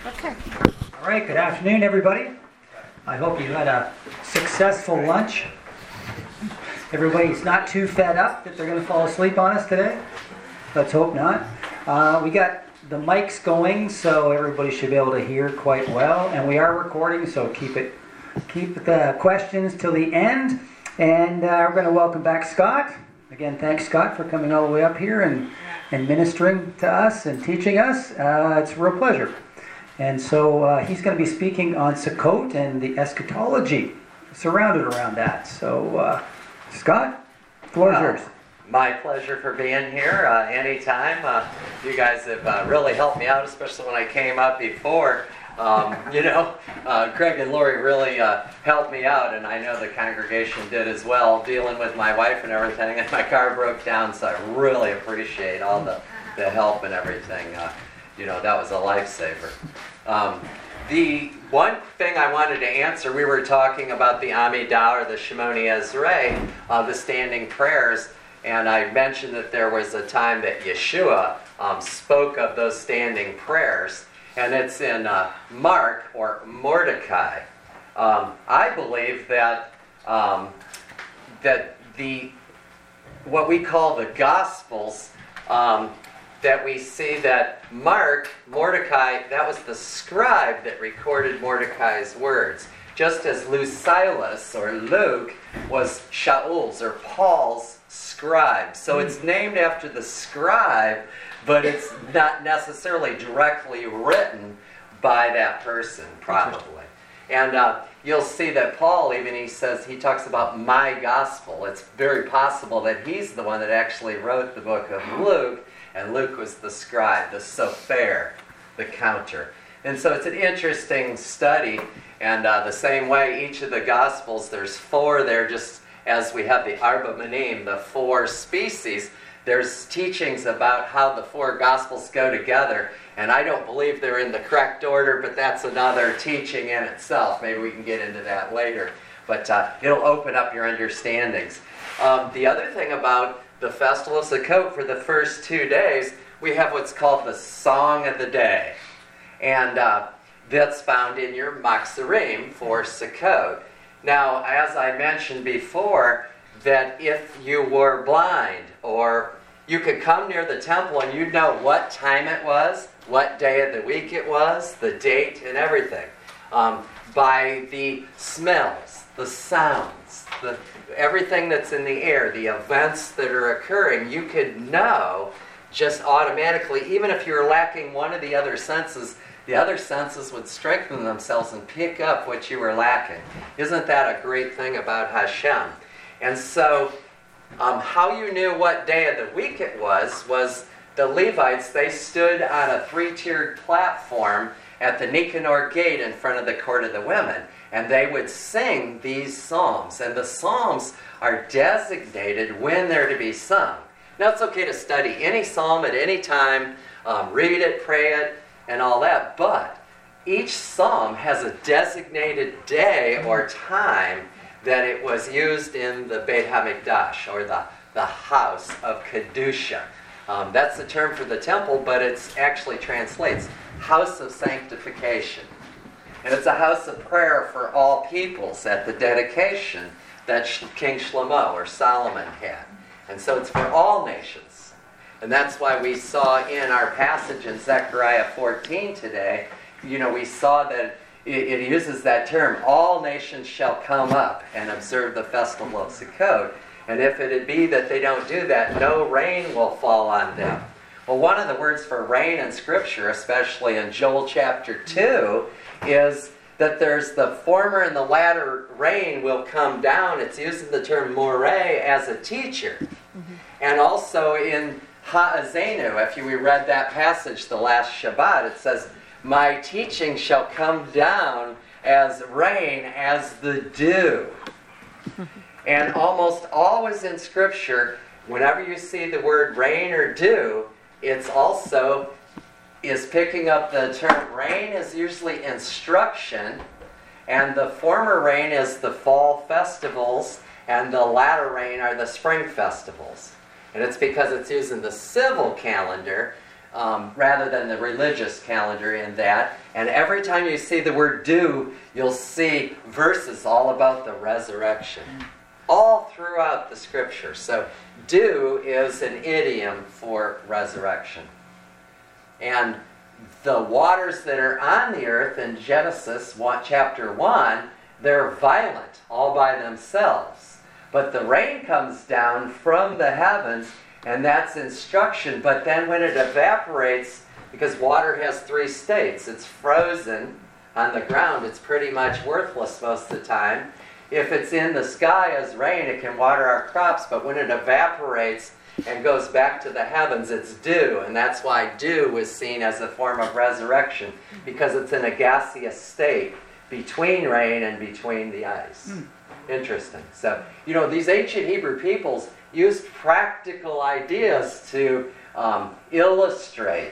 Okay. All right, good afternoon, everybody. I hope you had a successful lunch. Everybody's not too fed up that they're going to fall asleep on us today. Let's hope not. We got the mics going, so everybody should be able to hear quite well. And we are recording, so keep the questions till the end. And we're going to welcome back Scott. Again, thanks, Scott, for coming all the way up here and ministering to us and teaching us. It's a real pleasure. And so he's going to be speaking on Sukkot and the eschatology surrounded around that. So, Scott, the floor is yours. My pleasure for being here anytime. You guys have really helped me out, especially when I came up before. Craig and Lori really helped me out, and I know the congregation did as well, dealing with my wife and everything, and my car broke down, so I really appreciate all the help and everything. That was a lifesaver. The one thing I wanted to answer, we were talking about the Amidah, or the Shemoni Ezrei, the standing prayers, and I mentioned that there was a time that Yeshua spoke of those standing prayers, and it's in Mark or Mordecai. I believe that what we call the Gospels, that we see that Mordecai, that was the scribe that recorded Mordecai's words. Just as Lucilius or Luke was Shaul's or Paul's scribe. So it's named after the scribe, but it's not necessarily directly written by that person, probably. And you'll see that Paul, he talks about my gospel. It's very possible that he's the one that actually wrote the book of Luke, and Luke was the scribe, the sofer, the counter. And so it's an interesting study, and the same way each of the Gospels, there's four there, just as we have the Arba Minim, the four species, there's teachings about how the four Gospels go together, and I don't believe they're in the correct order, but that's another teaching in itself. Maybe we can get into that later, but it'll open up your understandings. The other thing about the Festival of Sukkot, for the first 2 days, we have what's called the Song of the Day. And that's found in your Machzorim for Sukkot. Now, as I mentioned before, that if you were blind, or you could come near the temple and you'd know what time it was, what day of the week it was, the date and everything, by the smells, the sounds, everything that's in the air, the events that are occurring, you could know just automatically, even if you're lacking one of the other senses would strengthen themselves and pick up what you were lacking. Isn't that a great thing about Hashem? And so, how you knew what day of the week it was the Levites, they stood on a 3-tiered platform at the Nicanor gate in front of the court of the women. And they would sing these psalms. And the psalms are designated when they're to be sung. Now, it's okay to study any psalm at any time, read it, pray it, and all that. But each psalm has a designated day or time that it was used in the Beit HaMikdash, or the house of Kedusha. That's the term for the temple, but it actually translates house of sanctification. And it's a house of prayer for all peoples at the dedication that King Shlomo or Solomon had. And so it's for all nations. And that's why we saw in our passage in Zechariah 14 today, we saw that it uses that term, all nations shall come up and observe the festival of Sukkot. And if it be that they don't do that, no rain will fall on them. Well, one of the words for rain in Scripture, especially in Joel chapter 2, is that there's the former and the latter rain will come down. It's using the term moreh as a teacher. Mm-hmm. And also in Ha'azenu, if we read that passage the last Shabbat, it says, my teaching shall come down as rain, as the dew. And almost always in Scripture, whenever you see the word rain or dew, it's also is picking up the term rain is usually instruction, and the former rain is the fall festivals, and the latter rain are the spring festivals. And it's because it's using the civil calendar rather than the religious calendar in that. And every time you see the word do, you'll see verses all about the resurrection. All throughout the scripture. So do is an idiom for resurrection. And the waters that are on the earth in Genesis chapter 1, they're violent all by themselves. But the rain comes down from the heavens, and that's instruction. But then when it evaporates, because water has three states, it's frozen on the ground, it's pretty much worthless most of the time. If it's in the sky as rain, it can water our crops, but when it evaporates and goes back to the heavens, it's dew. And that's why dew is seen as a form of resurrection, because it's in a gaseous state between rain and between the ice. Interesting. So, these ancient Hebrew peoples used practical ideas to illustrate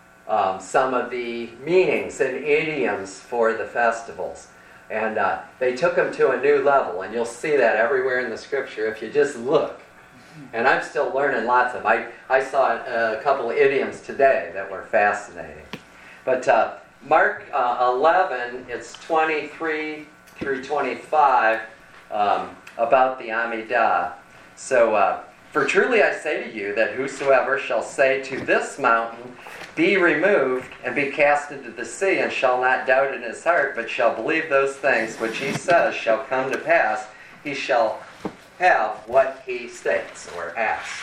some of the meanings and idioms for the festivals. And they took them to a new level, and you'll see that everywhere in the scripture if you just look. And I'm still learning lots of them. I saw a couple of idioms today that were fascinating. But Mark 11, it's 23 through 25 about the Amidah. So, for truly I say to you that whosoever shall say to this mountain, be removed and be cast into the sea, and shall not doubt in his heart, but shall believe those things which he says shall come to pass, he shall have what he states or asks.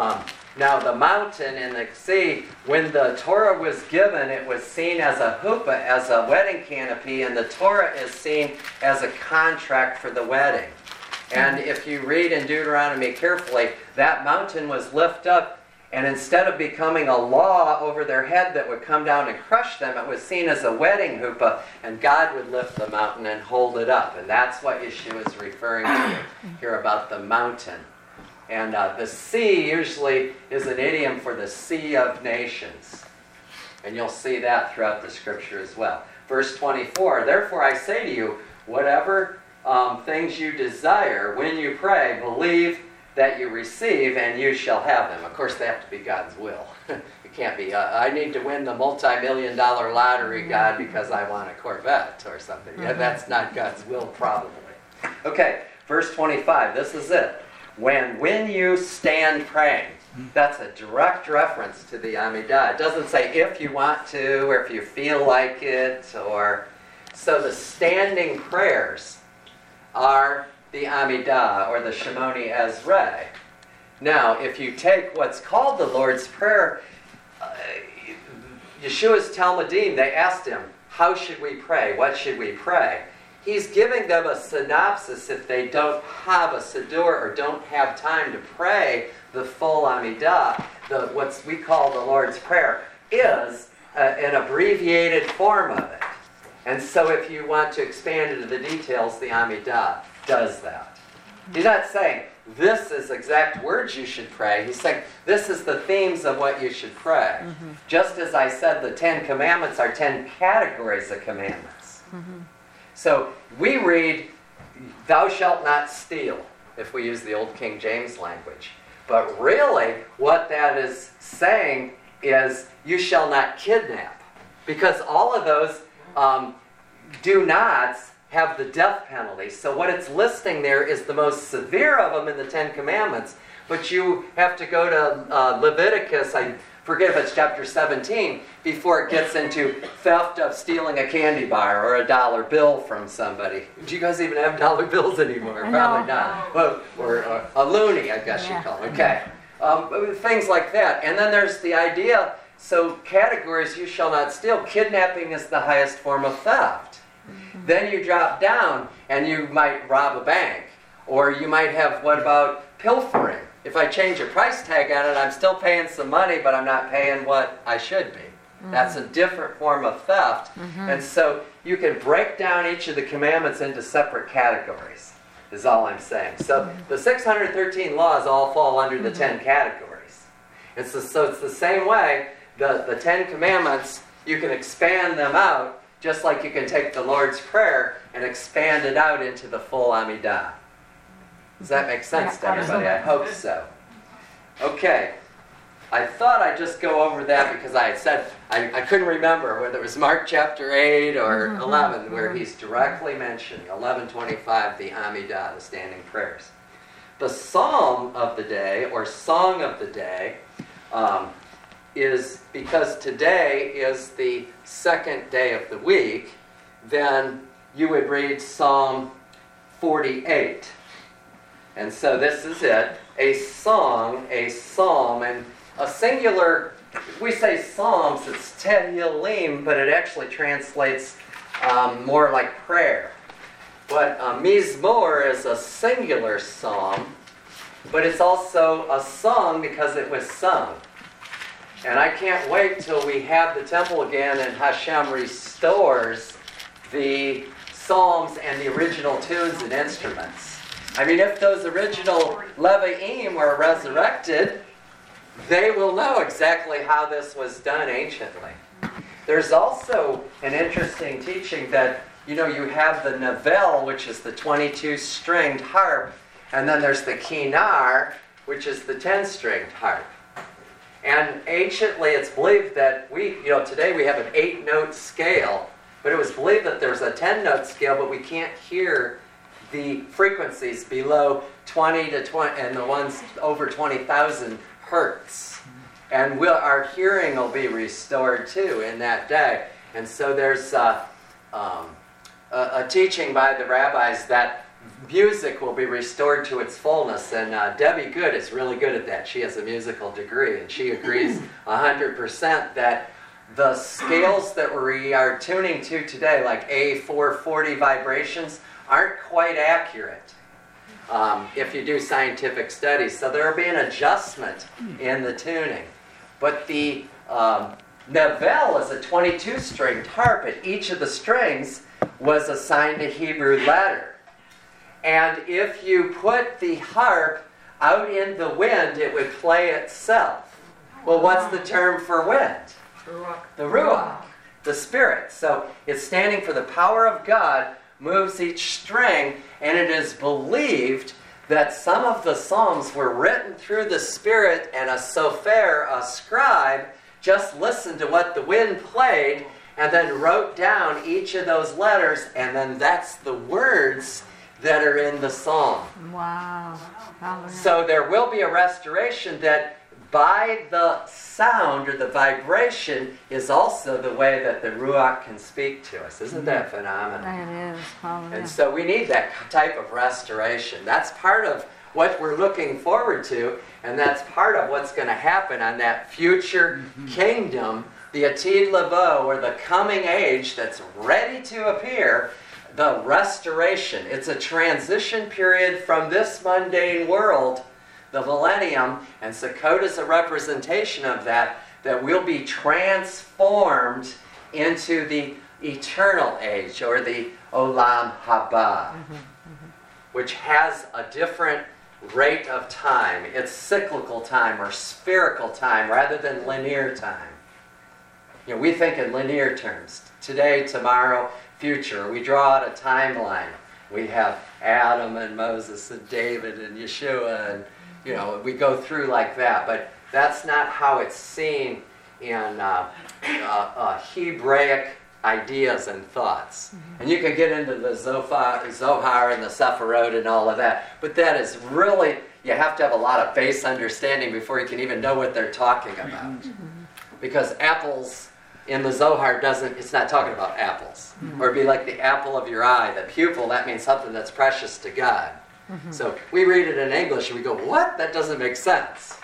Now the mountain and the sea, when the Torah was given, it was seen as a huppah, as a wedding canopy, and the Torah is seen as a contract for the wedding. And if you read in Deuteronomy carefully, that mountain was lifted up, and instead of becoming a law over their head that would come down and crush them, it was seen as a wedding huppah, and God would lift the mountain and hold it up. And that's what Yeshua is referring to here about the mountain. And the sea usually is an idiom for the sea of nations. And you'll see that throughout the scripture as well. Verse 24, therefore I say to you, whatever things you desire, when you pray, believe that you receive, and you shall have them. Of course, they have to be God's will. It can't be, I need to win the multi-million-dollar lottery, God, because I want a Corvette or something. Yeah, that's not God's will, probably. Okay, verse 25, this is it. When you stand praying, that's a direct reference to the Amidah. It doesn't say if you want to, or if you feel like it, or... So the standing prayers are the Amidah, or the Shemoni Ezrei. Now, if you take what's called the Lord's Prayer, Yeshua's Talmudim, they asked him, how should we pray? What should we pray? He's giving them a synopsis if they don't have a Siddur or don't have time to pray the full Amidah. What we call the Lord's Prayer is an abbreviated form of it. And so if you want to expand into the details, the Amidah does that. He's not saying, this is exact words you should pray. He's saying, this is the themes of what you should pray. Mm-hmm. Just as I said, the 10 Commandments are 10 categories of commandments. Mm-hmm. So we read, thou shalt not steal, if we use the old King James language. But really, what that is saying is, you shall not kidnap. Because all of those do-nots have the death penalty. So what it's listing there is the most severe of them in the 10 Commandments. But you have to go to Leviticus, I forget if it's chapter 17, before it gets into theft of stealing a candy bar or a dollar bill from somebody. Do you guys even have dollar bills anymore? Probably not. Well, or a loony, I guess you call them. Okay. Things like that. And then there's the idea, so categories, you shall not steal. Kidnapping is the highest form of theft. Then you drop down and you might rob a bank. Or you might have, what about pilfering? If I change a price tag on it, I'm still paying some money, but I'm not paying what I should be. Mm-hmm. That's a different form of theft. Mm-hmm. And so you can break down each of the commandments into separate categories, is all I'm saying. So the 613 laws all fall under the 10 categories. So it's the same way, the 10 commandments, you can expand them out, just like you can take the Lord's Prayer and expand it out into the full Amidah. Does that make sense to everybody? I hope so. Okay. I thought I'd just go over that because I had said I couldn't remember whether it was Mark chapter 8 or 11 where he's directly mentioning 11:25, the Amidah, the standing prayers. The psalm of the day, or song of the day, is because today is the second day of the week, then you would read Psalm 48. And so this is it, a song, a psalm, and a singular, we say psalms, it's Tehillim, but it actually translates more like prayer. But Mizmor is a singular psalm, but it's also a song because it was sung. And I can't wait till we have the temple again and Hashem restores the psalms and the original tunes and instruments. I mean, if those original Levi'im were resurrected, they will know exactly how this was done anciently. There's also an interesting teaching that, you have the Navel, which is the 22-stringed harp, and then there's the Kinar, which is the 10-stringed harp. And anciently it's believed that today we have an 8-note scale, but it was believed that there's a 10-note scale, but we can't hear the frequencies below 20 to 20, and the ones over 20,000 hertz. And our hearing will be restored too in that day. And so there's a teaching by the rabbis that music will be restored to its fullness. And Debbie Good is really good at that. She has a musical degree, and she agrees 100% that the scales that we are tuning to today, like A440 vibrations, aren't quite accurate if you do scientific studies. So there will be an adjustment in the tuning. But the Navel is a 22-stringed harp, and each of the strings was assigned a Hebrew letter. And if you put the harp out in the wind, it would play itself. Well, what's the term for wind? Ruach. The Ruach, the Spirit. So it's standing for the power of God, moves each string, and it is believed that some of the psalms were written through the Spirit, and a sofer, a scribe, just listened to what the wind played and then wrote down each of those letters, and then that's the words that are in the psalm. Wow. So there will be a restoration that by the sound or the vibration is also the way that the Ruach can speak to us. Isn't that phenomenal? That is. Hallelujah. And so we need that type of restoration. That's part of what we're looking forward to, and that's part of what's going to happen on that future kingdom, the Atid Lavo, or the coming age that's ready to appear, the restoration. It's a transition period from this mundane world, the millennium, and Sukkot is a representation of that we'll be transformed into the eternal age, or the Olam Haba, which has a different rate of time. It's cyclical time or spherical time rather than linear time. We think in linear terms. Today, tomorrow, future. We draw out a timeline. We have Adam and Moses and David and Yeshua, and we go through like that. But that's not how it's seen in Hebraic ideas and thoughts. And you can get into the Zohar and the Sephirot and all of that. But that is really, you have to have a lot of base understanding before you can even know what they're talking about. Because apples in the Zohar it's not talking about apples. Or it'd be like the apple of your eye. The pupil, that means something that's precious to God. So we read it in English and we go, what? That doesn't make sense.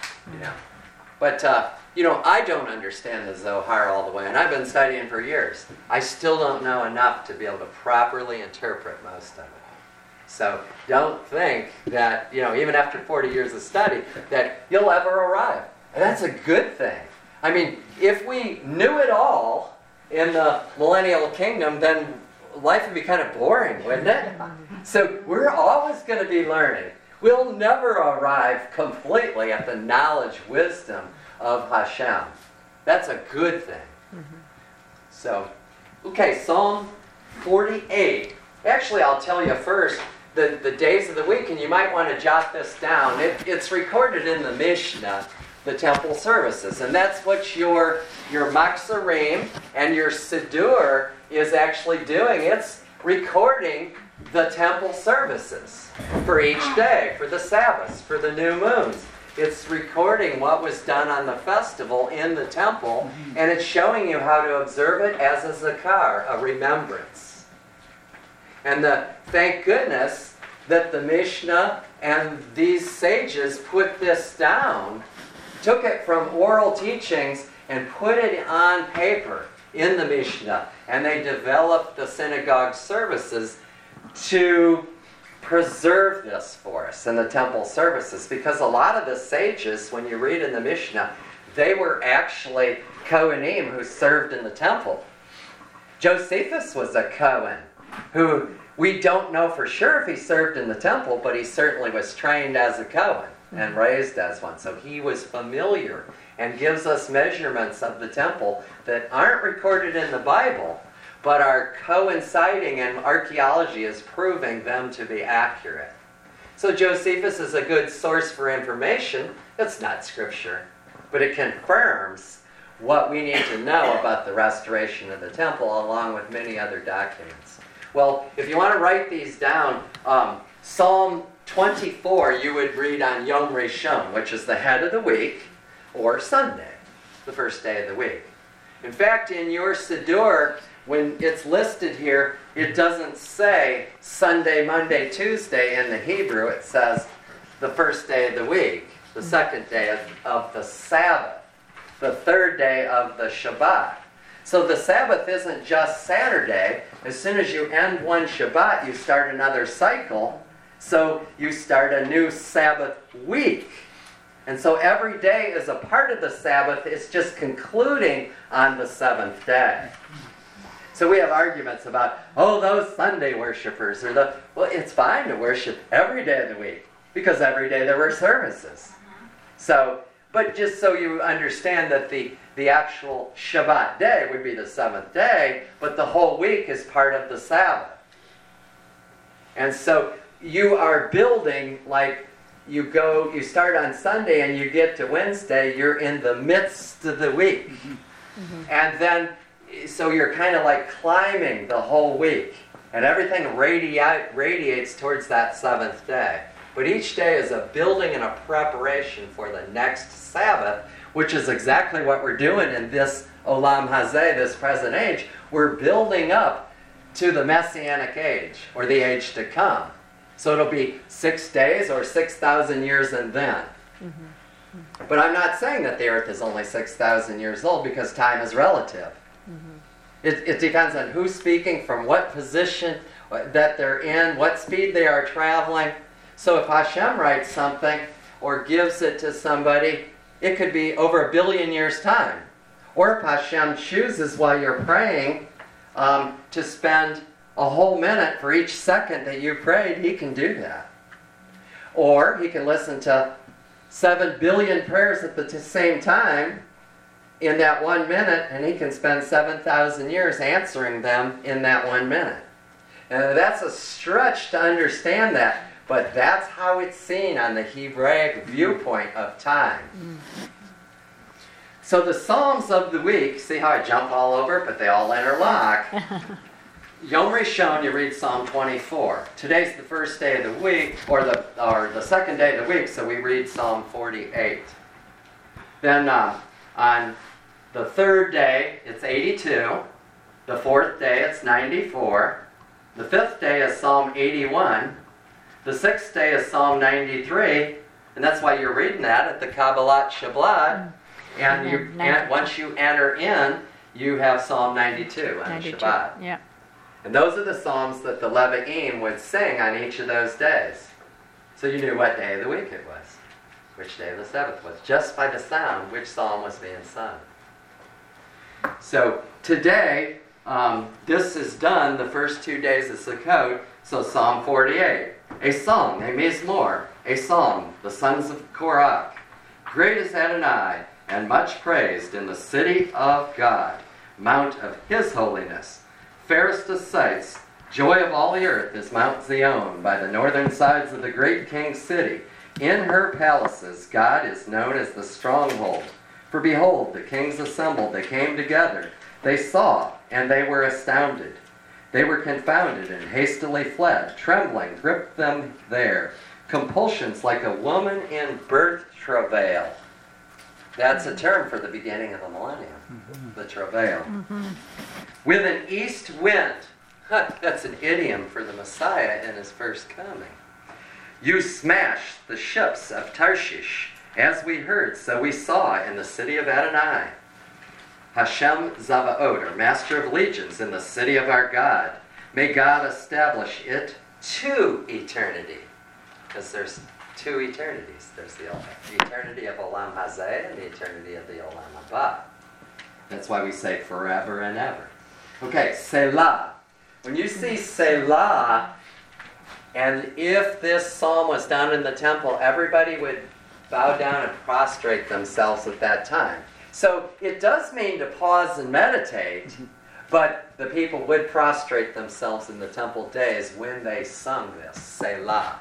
But, I don't understand the Zohar all the way, and I've been studying for years. I still don't know enough to be able to properly interpret most of it. So don't think that, even after 40 years of study, that you'll ever arrive. And that's a good thing. I mean, if we knew it all in the millennial kingdom, then life would be kind of boring, wouldn't it? So we're always going to be learning. We'll never arrive completely at the knowledge, wisdom of Hashem. That's a good thing. So, okay, Psalm 48. Actually, I'll tell you first the days of the week, and you might want to jot this down. It's recorded in the Mishnah, the temple services. And that's what your Machzorim and your Siddur is actually doing. It's recording the temple services for each day, for the Sabbaths, for the new moons. It's recording what was done on the festival in the temple, and it's showing you how to observe it as a zakar, a remembrance. And thank goodness that the Mishnah and these sages put this down, took it from oral teachings and put it on paper in the Mishnah. And they developed the synagogue services to preserve this for us in the temple services. Because a lot of the sages, when you read in the Mishnah, they were actually Kohanim who served in the temple. Josephus was a Kohen who we don't know for sure if he served in the temple, but he certainly was trained as a Kohen and raised as one. So he was familiar and gives us measurements of the temple that aren't recorded in the Bible, but are coinciding, and archaeology is proving them to be accurate. So Josephus is a good source for information. It's not scripture, but it confirms what we need to know about the restoration of the temple, along with many other documents. Well, if you want to write these down, Psalm 24 you would read on Yom Rishon, which is the head of the week, or Sunday, the first day of the week. In fact, in your Siddur, when it's listed here, it doesn't say Sunday, Monday, Tuesday in the Hebrew. It says the first day of the week, the second day of the Sabbath, the third day of the Shabbat. So the Sabbath isn't just Saturday. As soon as you end one Shabbat, you start another cycle. So you start a new Sabbath week. And so every day is a part of the Sabbath. It's just concluding on the seventh day. So we have arguments about, those Sunday worshipers, well, it's fine to worship every day of the week, because every day there were services. So, but just so you understand that the actual Shabbat day would be the seventh day, but the whole week is part of the Sabbath. And so you are building, like you start on Sunday and you get to Wednesday, you're in the midst of the week. And then, so you're kind of like climbing the whole week. And everything radiates towards that seventh day. But each day is a building and a preparation for the next Sabbath, which is exactly what we're doing in this Olam Hazeh, this present age. We're building up to the Messianic age, or the age to come. So it'll be 6 days or 6,000 years and then. But I'm not saying that the earth is only 6,000 years old, because time is relative. It depends on who's speaking, from what position that they're in, what speed they are traveling. So if Hashem writes something or gives it to somebody, it could be over 1 billion years' time. Or if Hashem chooses while you're praying to spend a whole minute for each second that you prayed, he can do that. Or he can listen to 7 billion prayers at the same time in that 1 minute, and he can spend 7,000 years answering them in that 1 minute. And that's a stretch to understand that, but that's how it's seen on the Hebraic viewpoint of time. So the Psalms of the week, see how I jump all over, but they all interlock. Yom Rishon, you read Psalm 24. Today's the first day of the week, or the second day of the week, so we read Psalm 48. Then on the third day, it's 82. The fourth day, it's 94. The fifth day is Psalm 81. The sixth day is Psalm 93. And that's why you're reading that at the Kabbalat Shabbat. And once you enter in, you have Psalm 92 on Shabbat. Yeah. And those are the psalms that the Levi'im would sing on each of those days. So you knew what day of the week it was, which day of the Sabbath was, just by the sound which psalm was being sung. So today, this is done the first 2 days of Sukkot. So Psalm 48, a song, a mizmor, a psalm, the sons of Korach. Great is Adonai, and much praised in the city of God, mount of his holiness. Fairest of sights, joy of all the earth is Mount Zion, by the northern sides of the great king's city. In her palaces, God is known as the stronghold. For behold, the kings assembled, they came together. They saw, and they were astounded. They were confounded and hastily fled. Trembling gripped them there. Compulsions like a woman in birth travail. That's a term for the beginning of the millennium, the travail. With an east wind. That's an idiom for the Messiah in his first coming. You smashed the ships of Tarshish. As we heard, so we saw in the city of Adonai. Hashem Zavaot, or Master of Legions, in the city of our God. May God establish it to eternity. Because there's two eternities. There's the eternity of Olam Hazeh and the eternity of the Olam Haba. That's why we say forever and ever. Okay, Selah. When you see Selah, and if this psalm was done in the temple, everybody would bow down and prostrate themselves at that time. So it does mean to pause and meditate, but the people would prostrate themselves in the temple days when they sung this, Selah.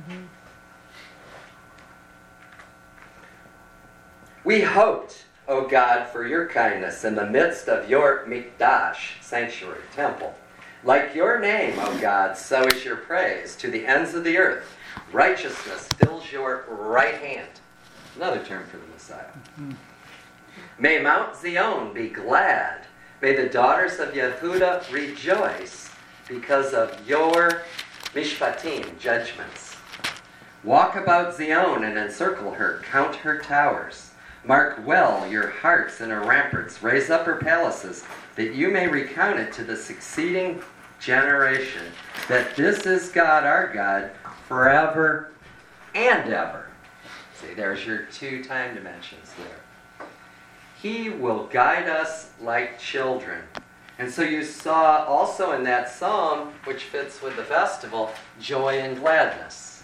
We hoped, O God, for your kindness in the midst of your Mikdash, sanctuary, temple. Like your name, O God, so is your praise to the ends of the earth. Righteousness fills your right hand. Another term for the Messiah. May Mount Zion be glad. May the daughters of Yehuda rejoice because of your mishpatim, judgments. Walk about Zion and encircle her. Count her towers. Mark well your hearts and her ramparts. Raise up her palaces, that you may recount it to the succeeding generation, that this is God, our God, forever and ever. See, there's your two time dimensions there. He will guide us like children. And so you saw also in that psalm, which fits with the festival, joy and gladness,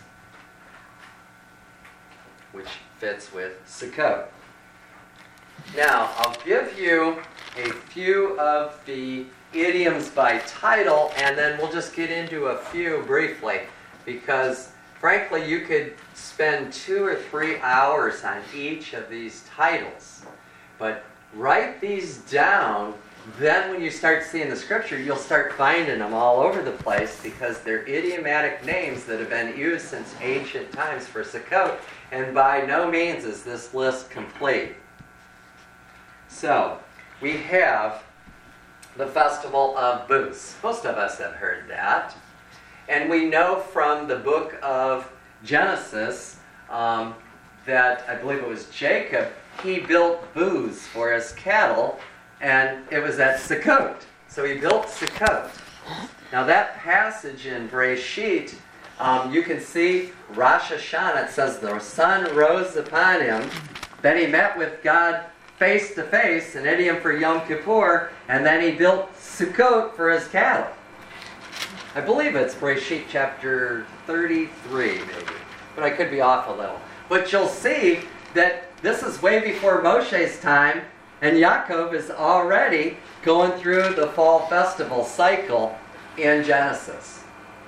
which fits with Sukkot. Now, I'll give you a few of the idioms by title, and then we'll just get into a few briefly, because frankly, you could spend 2 or 3 hours on each of these titles. But write these down, then when you start seeing the scripture, you'll start finding them all over the place, because they're idiomatic names that have been used since ancient times for Sukkot, and by no means is this list complete. So, we have the Festival of Booths. Most of us have heard that. And we know from the book of Genesis that, I believe it was Jacob, he built booths for his cattle, and it was at Sukkot. So he built Sukkot. Now that passage in Breshit, you can see Rosh Hashanah, it says the sun rose upon him, then he met with God face to face, an idiom for Yom Kippur, and then he built Sukkot for his cattle. I believe it's Breshit chapter 33, maybe, but I could be off a little. But you'll see that this is way before Moshe's time, and Yaakov is already going through the fall festival cycle in Genesis.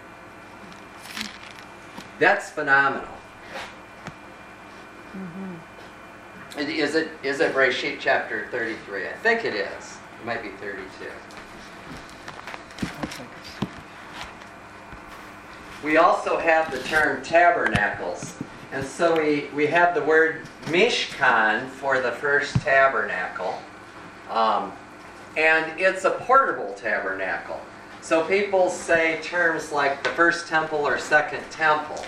That's phenomenal. Is it Breshit chapter 33? I think it is. It might be 32. We also have the term tabernacles. And so we have the word Mishkan for the first tabernacle. And it's a portable tabernacle. So people say terms like the first temple or second temple.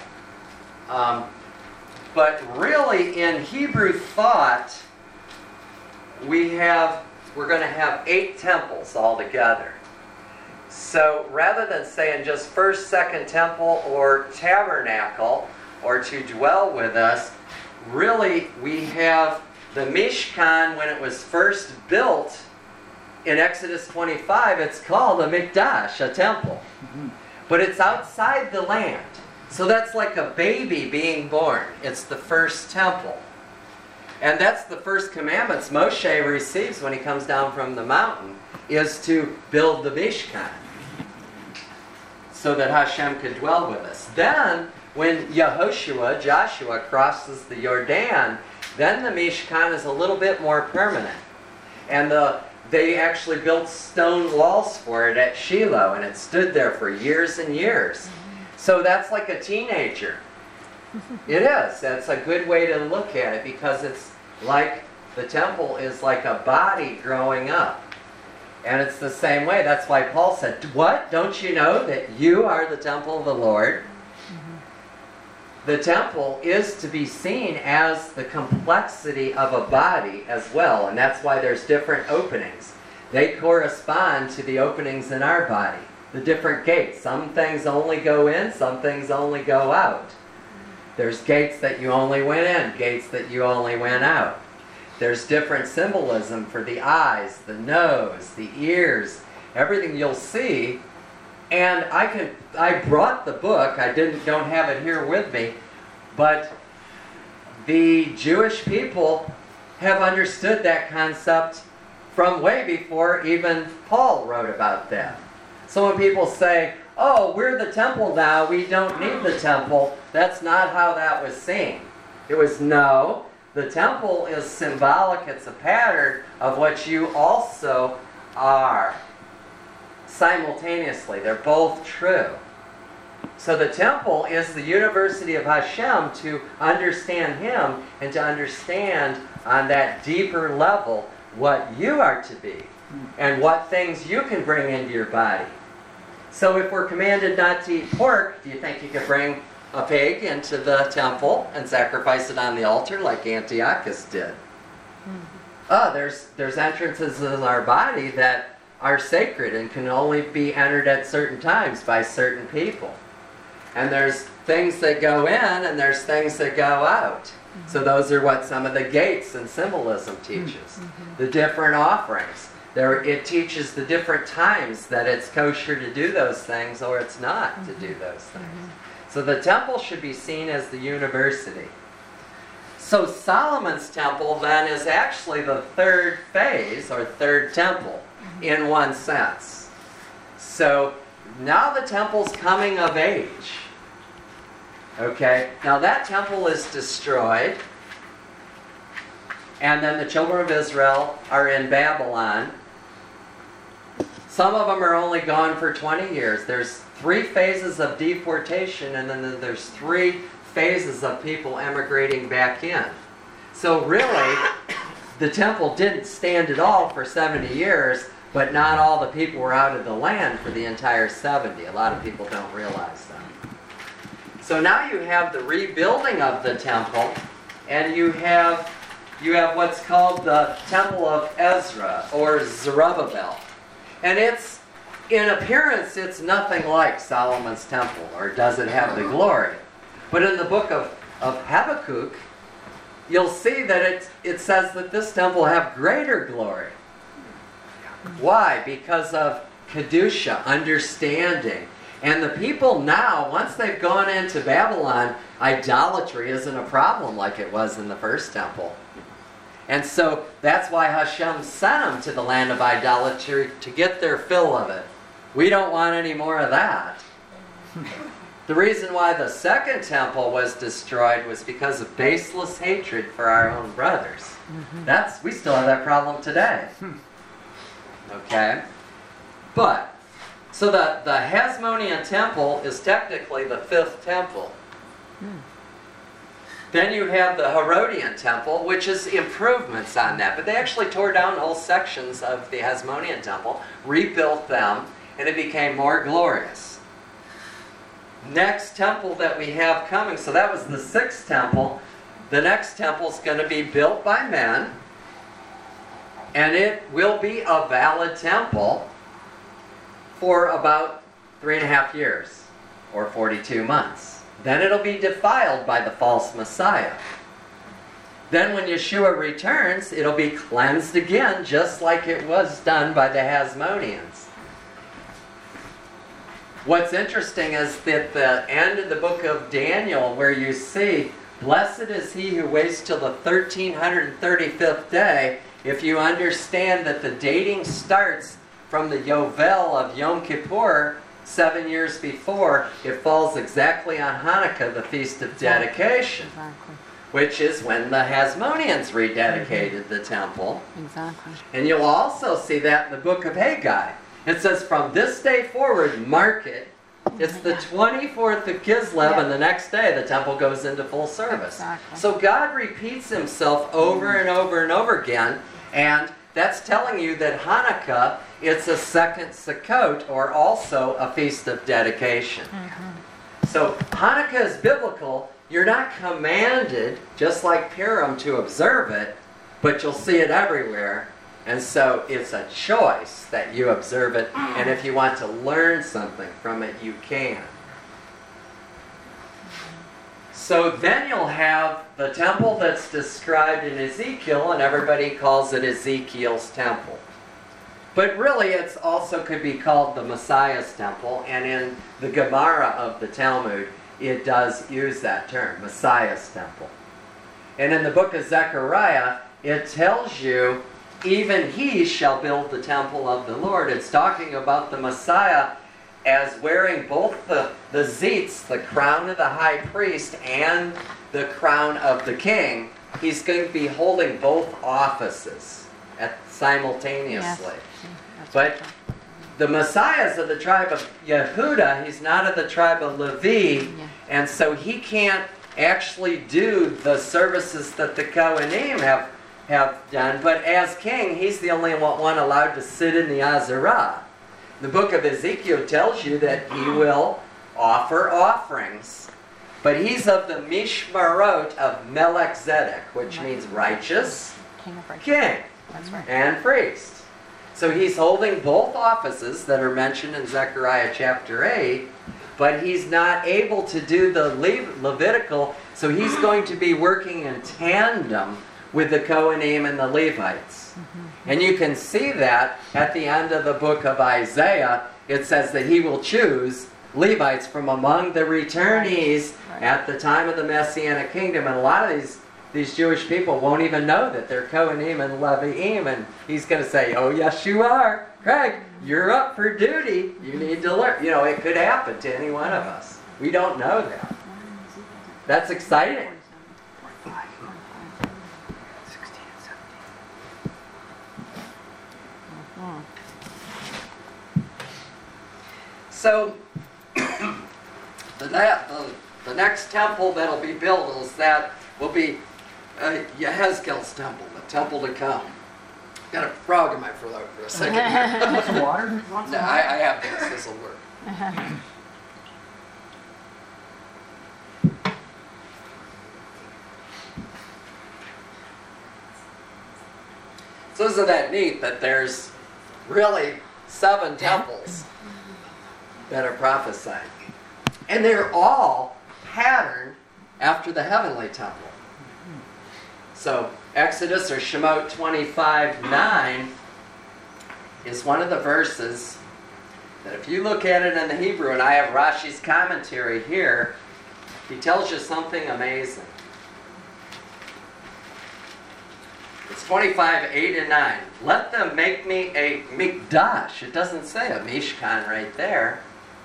But really, in Hebrew thought, we're going to have 8 temples altogether. So rather than saying just first, second temple, or tabernacle, or to dwell with us, really we have the Mishkan when it was first built in Exodus 25. It's called a Mikdash, a temple. But it's outside the land. So that's like a baby being born. It's the first temple. And that's the first commandments Moshe receives when he comes down from the mountain, is to build the Mishkan so that Hashem could dwell with us. Then when Joshua crosses the Jordan, then the Mishkan is a little bit more permanent. And they actually built stone walls for it at Shiloh, and it stood there for years and years. So that's like a teenager. It is. That's a good way to look at it, because it's like the temple is like a body growing up. And it's the same way. That's why Paul said, what? Don't you know that you are the temple of the Lord? The temple is to be seen as the complexity of a body as well. And that's why there's different openings. They correspond to the openings in our body. The different gates. Some things only go in, some things only go out. There's gates that you only went in, gates that you only went out. There's different symbolism for the eyes, the nose, the ears, everything you'll see. And I brought the book. I don't have it here with me, but the Jewish people have understood that concept from way before even Paul wrote about that. So when people say, oh, we're the temple now, we don't need the temple, that's not how that was seen. It was, no, the temple is symbolic, it's a pattern of what you also are. Simultaneously, they're both true. So the temple is the university of Hashem to understand Him and to understand on that deeper level what you are to be and what things you can bring into your body. So if we're commanded not to eat pork, do you think you could bring a pig into the temple and sacrifice it on the altar like Antiochus did? There's entrances in our body that are sacred and can only be entered at certain times by certain people. And there's things that go in and there's things that go out. So those are what some of the gates and symbolism teaches. The different offerings. It teaches the different times that it's kosher to do those things or it's not to do those things. So the temple should be seen as the university. So Solomon's temple then is actually the third phase or third temple in one sense. So now the temple's coming of age. Okay, now that temple is destroyed, and then the children of Israel are in Babylon. Some of them are only gone for 20 years. There's 3 phases of deportation, and then there's 3 phases of people emigrating back in. So really, the temple didn't stand at all for 70 years, but not all the people were out of the land for the entire 70. A lot of people don't realize that. So now you have the rebuilding of the temple, and you have what's called the Temple of Ezra, or Zerubbabel. And in appearance, it's nothing like Solomon's temple, or does it have the glory. But in the book of Habakkuk, you'll see that it says that this temple will have greater glory. Why? Because of Kedusha, understanding. And the people now, once they've gone into Babylon, idolatry isn't a problem like it was in the first temple. And so that's why Hashem sent them to the land of idolatry to get their fill of it. We don't want any more of that. The reason why the second temple was destroyed was because of baseless hatred for our own brothers. We still have that problem today. Okay? But, so the Hasmonean temple is technically the 5th temple. Then you have the Herodian temple, which is improvements on that. But they actually tore down whole sections of the Hasmonean temple, rebuilt them, and it became more glorious. Next temple that we have coming, so that was the 6th temple. The next temple is going to be built by men, and it will be a valid temple for about 3.5 years, or 42 months. Then it'll be defiled by the false Messiah. Then when Yeshua returns, it'll be cleansed again, just like it was done by the Hasmoneans. What's interesting is that the end of the book of Daniel, where you see, blessed is he who waits till the 1335th day, if you understand that the dating starts from the Yovel of Yom Kippur, 7 years before, it falls exactly on Hanukkah, the Feast of Dedication, Exactly. which is when the Hasmoneans rededicated the temple. Exactly. And you'll also see that in the book of Haggai. It says, from this day forward, mark it. It's the 24th of Kislev, and the next day the temple goes into full service. Exactly. So God repeats himself over and over and over again, and that's telling you that Hanukkah, it's a second Sukkot, or also a feast of dedication. So Hanukkah is biblical. You're not commanded, just like Purim, to observe it, but you'll see it everywhere. And so it's a choice that you observe it, and if you want to learn something from it, you can. So then you'll have the temple that's described in Ezekiel, and everybody calls it Ezekiel's temple. But really, it also could be called the Messiah's temple, and in the Gemara of the Talmud, it does use that term, Messiah's temple. And in the book of Zechariah, it tells you, even he shall build the temple of the Lord. It's talking about the Messiah as wearing both the zitz, the crown of the high priest, and the crown of the king. He's going to be holding both offices simultaneously. Yes. But the Messiah is of the tribe of Yehuda. He's not of the tribe of Levi. Yeah. And so he can't actually do the services that the Kohanim have done. But as king, he's the only one allowed to sit in the Azarah. The book of Ezekiel tells you that he will offer offerings. But he's of the Mishmarot of Melchizedek, which means righteous King of righteousness. king That's right. and priest. So he's holding both offices that are mentioned in Zechariah chapter 8, but he's not able to do the Levitical, so he's going to be working in tandem with the Kohanim and the Levites. And you can see that at the end of the book of Isaiah. It says that he will choose Levites from among the returnees at the time of the Messianic kingdom. And a lot of these Jewish people won't even know that they're Kohanim and Levi'im. And he's going to say, oh, yes, you are. Craig, you're up for duty. You need to learn. You know, it could happen to any one of us. We don't know that. That's exciting. So, the next temple that'll be built will be Yehezkel's temple, the temple to come. Got a frog in my throat for a second here. Want some water? No, I have this. This will work. So isn't that neat that there's really 7 temples that are prophesied? And they're all patterned after the heavenly temple. So Exodus or Shemot 25:9 is one of the verses that if you look at it in the Hebrew, and I have Rashi's commentary here, he tells you something amazing. It's 25:8 and 9. Let them make me a mikdash. It doesn't say a mishkan right there.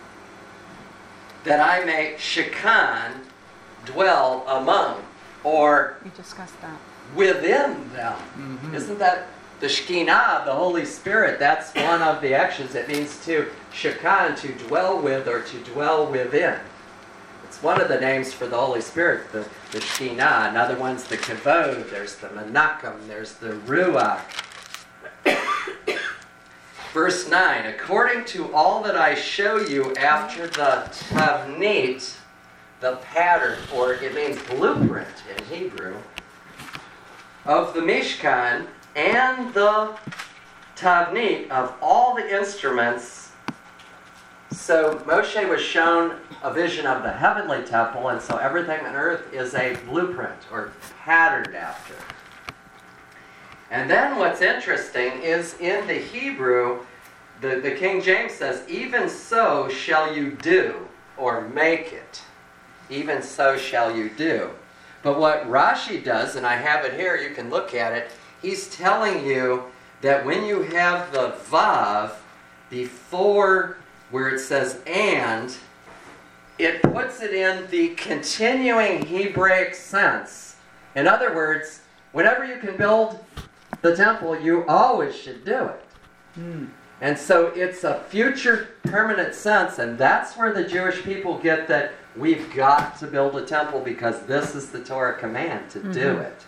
That I may shekan, dwell among, or We discussed that. within them. Isn't that the Shekinah, the Holy Spirit? That's one of the actions. It means to shekan, to dwell with or to dwell within. It's one of the names for the Holy Spirit, the Shekinah. Another one's the Kavod. There's the Menachem. There's the Ruach. Verse 9, according to all that I show you after the Tavnit, the pattern, or it means blueprint in Hebrew, of the Mishkan and the Tavnit of all the instruments. So Moshe was shown a vision of the heavenly temple, and so everything on earth is a blueprint or patterned after. And then what's interesting is in the Hebrew, the King James says, even so shall you do, or make it. Even so shall you do. But what Rashi does, and I have it here, you can look at it, he's telling you that when you have the Vav before where it says and, it puts it in the continuing Hebraic sense. In other words, whenever you can build the temple, you always should do it. And so it's a future permanent sense, and that's where the Jewish people get that we've got to build a temple because this is the Torah command to do it.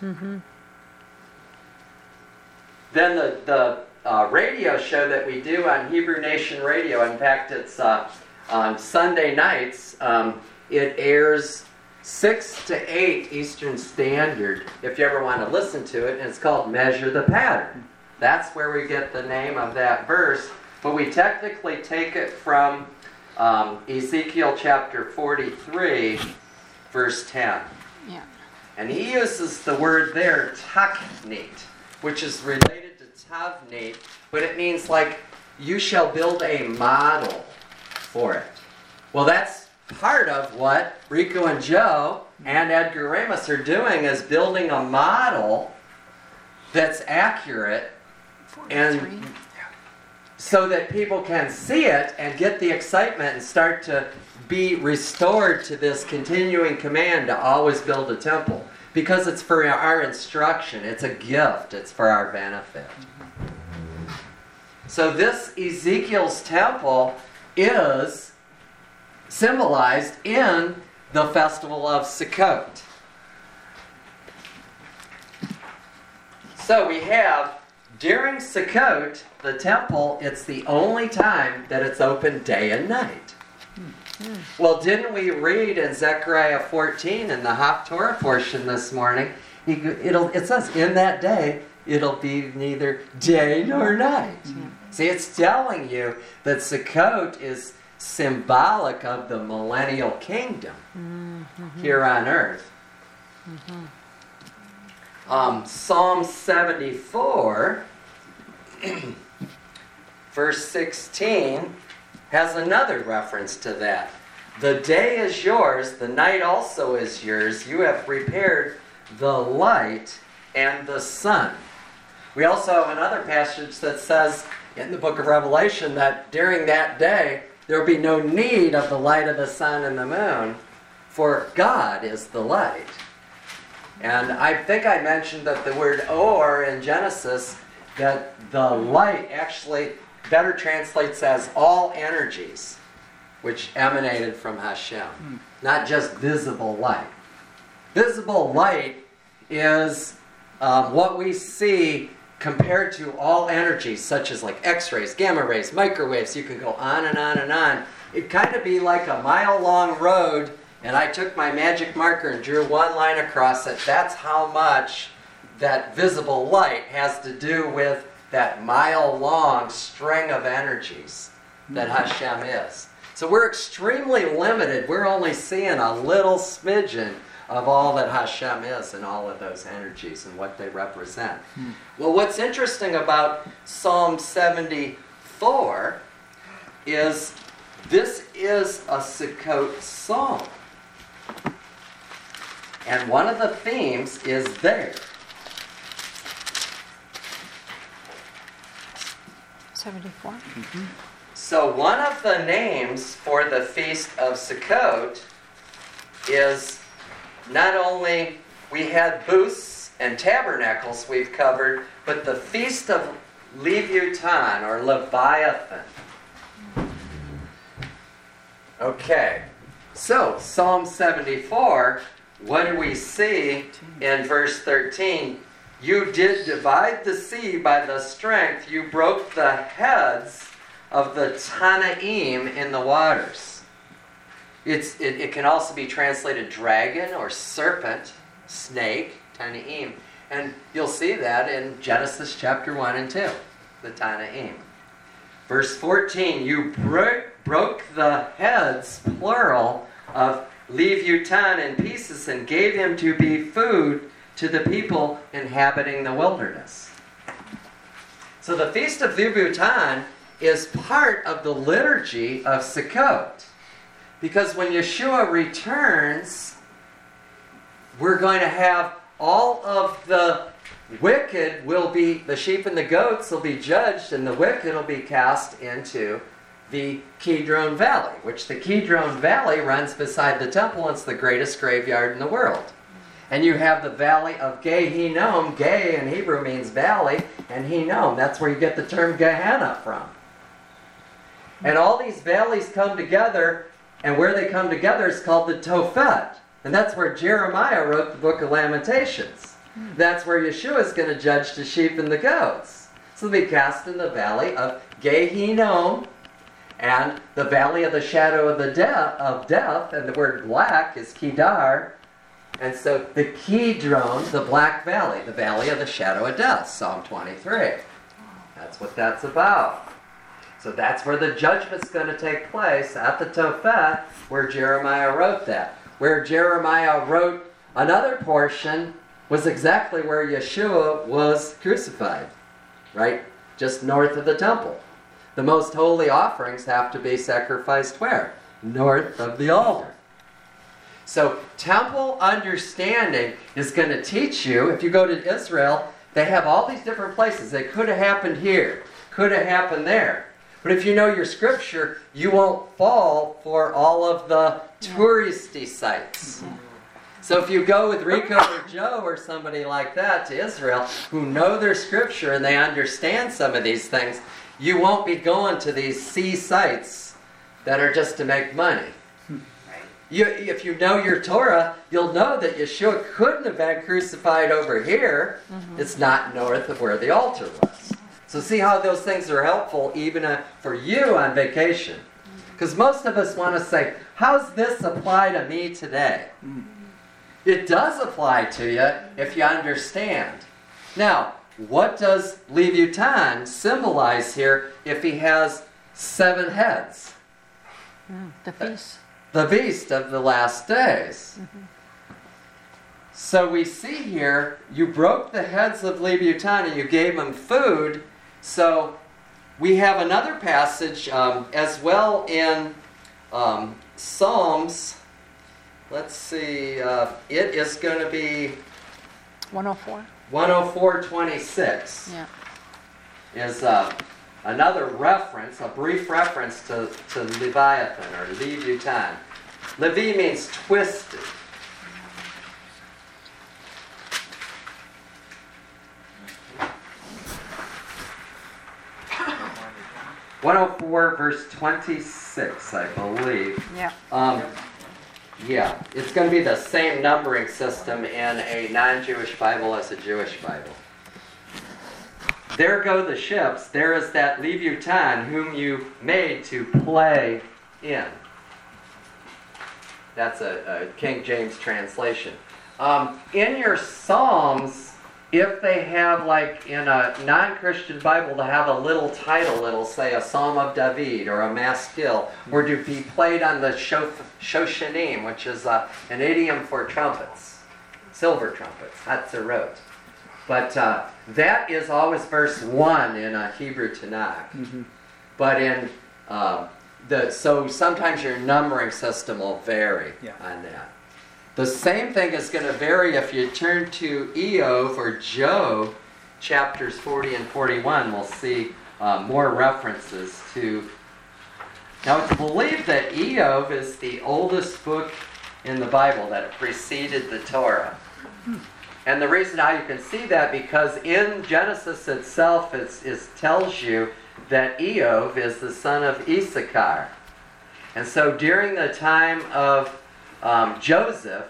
Then the radio show that we do on Hebrew Nation Radio, in fact, it's on Sunday nights. It airs 6 to 8 Eastern Standard, if you ever want to listen to it, and it's called Measure the Pattern. That's where we get the name of that verse, but we technically take it from Ezekiel chapter 43, verse 10. Yeah. And he uses the word there, taknit, which is related to tavnit, but it means like, you shall build a model for it. Well, that's part of what Rico and Joe and Edgar Ramos are doing, is building a model that's accurate, and so that people can see it and get the excitement and start to be restored to this continuing command to always build a temple. Because it's for our instruction. It's a gift. It's for our benefit. So this Ezekiel's temple is symbolized in the festival of Sukkot. So we have, during Sukkot, the temple, it's the only time that it's open day and night. Well, didn't we read in Zechariah 14 in the Haftorah portion this morning, it says, in that day, it'll be neither day nor night. See, it's telling you that Sukkot is symbolic of the millennial kingdom here on earth. Psalm 74, verse 16, has another reference to that. The day is yours, the night also is yours. You have prepared the light and the sun. We also have another passage that says in the book of Revelation that during that day there will be no need of the light of the sun and the moon, for God is the light. And I think I mentioned that the word or in Genesis, that the light actually better translates as all energies, which emanated from Hashem, not just visible light. Visible light is what we see compared to all energies, such as like X-rays, gamma rays, microwaves. You can go on and on and on. It'd kind of be like a mile-long road, and I took my magic marker and drew one line across it. That's how much that visible light has to do with that mile-long string of energies that Hashem is. So we're extremely limited. We're only seeing a little smidgen of all that Hashem is and all of those energies and what they represent. Well, what's interesting about Psalm 74 is this is a Sukkot psalm. And one of the themes is there. 74. So one of the names for the Feast of Sukkot is not only we had booths and tabernacles we've covered, but the Feast of Leviathan or Leviathan. Okay, so Psalm 74, what do we see in verse 13? You did divide the sea by the strength. You broke the heads of the Tanaim in the waters. It can also be translated dragon or serpent, snake, Tanaim. And you'll see that in Genesis chapter 1 and 2, the Tanaim. Verse 14, you broke the heads, plural, of Leviathan in pieces and gave him to be food to the people inhabiting the wilderness. So the Feast of Leviathan is part of the liturgy of Sukkot. Because when Yeshua returns, we're going to have all of the wicked the sheep and the goats will be judged, and the wicked will be cast into the Kidron Valley, which the Kidron Valley runs beside the temple, and it's the greatest graveyard in the world. And you have the valley of Gehinnom. Ge in Hebrew means valley, and Hinnom, that's where you get the term Gehenna from. And all these valleys come together, and where they come together is called the Tophet. And that's where Jeremiah wrote the book of Lamentations. That's where Yeshua is going to judge the sheep and the goats. So they'll be cast in the valley of Gehinnom, and the valley of the shadow of death, and the word black is Kedar. And so the Kidron, the Black Valley, the valley of the shadow of death, Psalm 23. That's what that's about. So that's where the judgment's going to take place, at the Tophet, where Jeremiah wrote that. Where Jeremiah wrote another portion was exactly where Yeshua was crucified, right? Just north of the temple. The most holy offerings have to be sacrificed where? North of the altar. So temple understanding is going to teach you, if you go to Israel, they have all these different places. They could have happened here, could have happened there. But if you know your scripture, you won't fall for all of the touristy sites. So if you go with Rico or Joe or somebody like that to Israel who know their scripture and they understand some of these things, you won't be going to these sea sites that are just to make money. If you know your Torah, you'll know that Yeshua couldn't have been crucified over here. It's not north of where the altar was. So see how those things are helpful even for you on vacation. Because most of us want to say, how's this apply to me today? It does apply to you if you understand. Now, what does Leviathan symbolize here if he has 7 heads? The feast. The beast of the last days. So we see here, you broke the heads of Leviathan and you gave them food. So we have another passage as well in Psalms. Let's see, it is going to be 104. 104:26. Yeah. Is another reference, a brief reference to Leviathan or Leviathan. Levi means twisted. (104) verse 26, I believe. Yeah. Yeah, it's going to be the same numbering system in a non-Jewish Bible as a Jewish Bible. There go the ships. There is that Leviathan whom you made to play in. That's a King James translation. In your Psalms, if they have, like in a non-Christian Bible, to have a little title, it'll say a Psalm of David or a Maskil, or to be played on the Shoshanim, which is an idiom for trumpets, silver trumpets, Hatzerot. But that is always verse 1 in a Hebrew Tanakh. But in so sometimes your numbering system will vary on that. The same thing is going to vary if you turn to Eov or Job, chapters 40 and 41. We'll see more references to. Now it's believed that Eov is the oldest book in the Bible, that it preceded the Torah. And the reason how you can see that, because in Genesis itself it tells you that Eov is the son of Issachar. And so during the time of Joseph,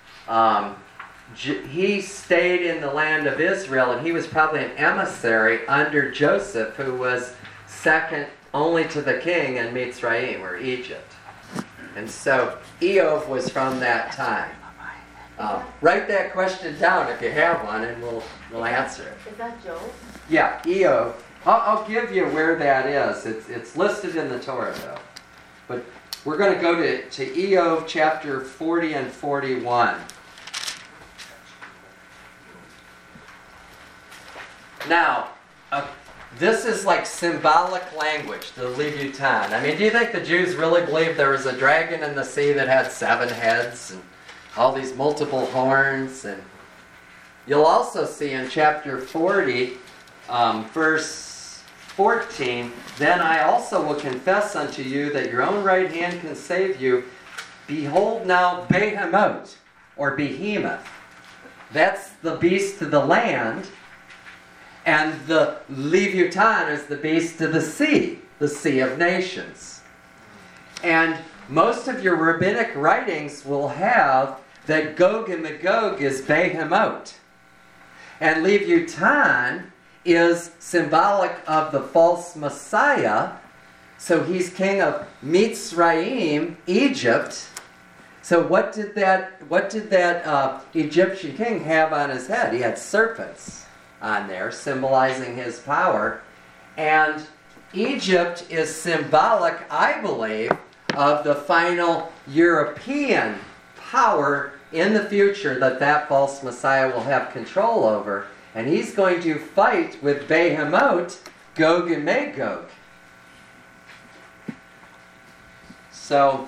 he stayed in the land of Israel, and he was probably an emissary under Joseph, who was second only to the king in Mitzrayim, or Egypt. And so Eov was from that time. Write that question down if you have one, and we'll answer it. Is that Job? Yeah, Eov. I'll give you where that is. It's listed in the Torah, though. But we're going to go to Eov chapter 40 and 41. Now, this is like symbolic language, the Leviathan. I mean, do you think the Jews really believed there was a dragon in the sea that had 7 heads and all these multiple horns? And you'll also see in chapter 40, verse 14, then I also will confess unto you that your own right hand can save you. Behold now Behemoth, or Behemoth. That's the beast of the land. And the Leviathan is the beast of the sea of nations. And most of your rabbinic writings will have that Gog and Magog is Behemoth. And Leviathan is symbolic of the false Messiah. So he's king of Mitzrayim, Egypt. So what did that Egyptian king have on his head? He had serpents on there, symbolizing his power. And Egypt is symbolic, I believe, of the final European power in the future that false Messiah will have control over. And he's going to fight with Behemoth, Gog and Magog. So,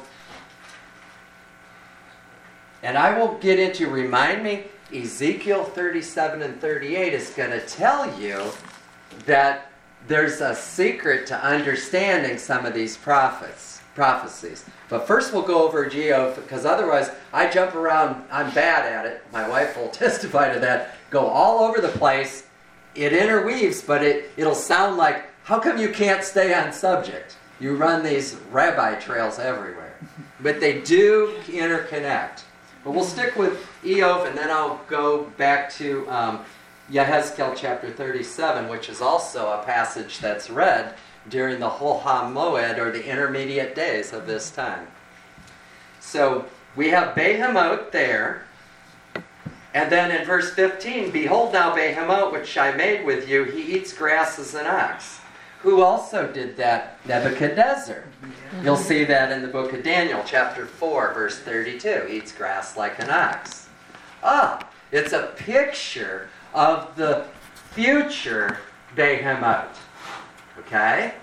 and I will get into, remind me, Ezekiel 37 and 38 is going to tell you that there's a secret to understanding some of these prophecies. But first we'll go over Geo, because otherwise I jump around, I'm bad at it. My wife will testify to that. Go all over the place. It interweaves, but it'll sound like, how come you can't stay on subject? You run these rabbi trails everywhere. But they do interconnect. But we'll stick with Eov, and then I'll go back to Yehezkel chapter 37, which is also a passage that's read during the Hol HaMoed, or the intermediate days of this time. So we have Behemoth there. And then in verse 15, behold now Behemoth, which I made with you, he eats grass as an ox. Who also did that? Nebuchadnezzar. You'll see that in the book of Daniel, chapter 4, verse 32. Eats grass like an ox. It's a picture of the future Behemoth. Okay?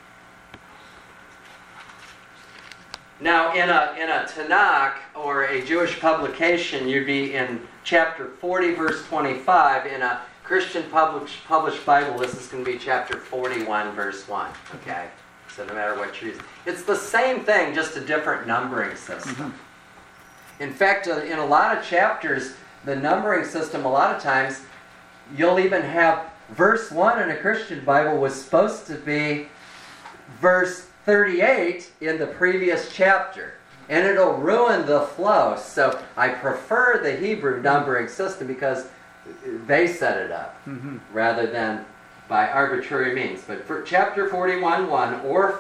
Now, in a Tanakh, or a Jewish publication, you'd be in chapter 40, verse 25. In a Christian published Bible, this is going to be chapter 41, verse 1. Okay? So no matter what you're using. It's the same thing, just a different numbering system. Mm-hmm. In fact, in a lot of chapters, the numbering system, a lot of times, you'll even have verse 1 in a Christian Bible was supposed to be verse 38 in the previous chapter. And it'll ruin the flow. So I prefer the Hebrew numbering system because they set it up rather than by arbitrary means. But for chapter 41:1 or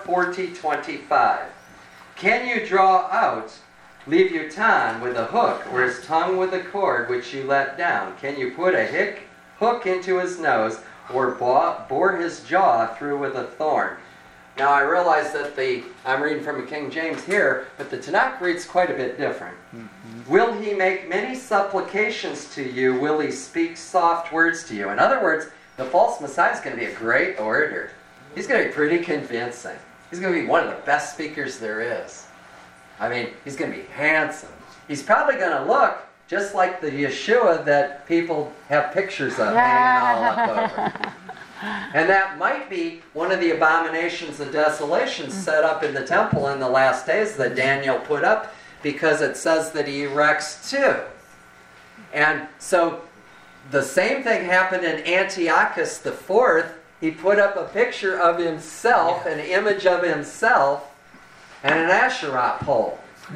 40:25, can you draw out Leviathan with a hook, or his tongue with a cord which you let down? Can you put a hook into his nose, or bore his jaw through with a thorn? Now I realize that I'm reading from a King James here, but the Tanakh reads quite a bit different. Mm-hmm. Will he make many supplications to you? Will he speak soft words to you? In other words, the false Messiah is going to be a great orator. He's going to be pretty convincing. He's going to be one of the best speakers there is. I mean, he's going to be handsome. He's probably going to look just like the Yeshua that people have pictures of hanging all up over. And that might be one of the abominations of desolation set up in the temple in the last days that Daniel put up, because it says that he erects two. And so the same thing happened in Antiochus IV. He put up a picture of himself, an image of himself, and an Asherah pole.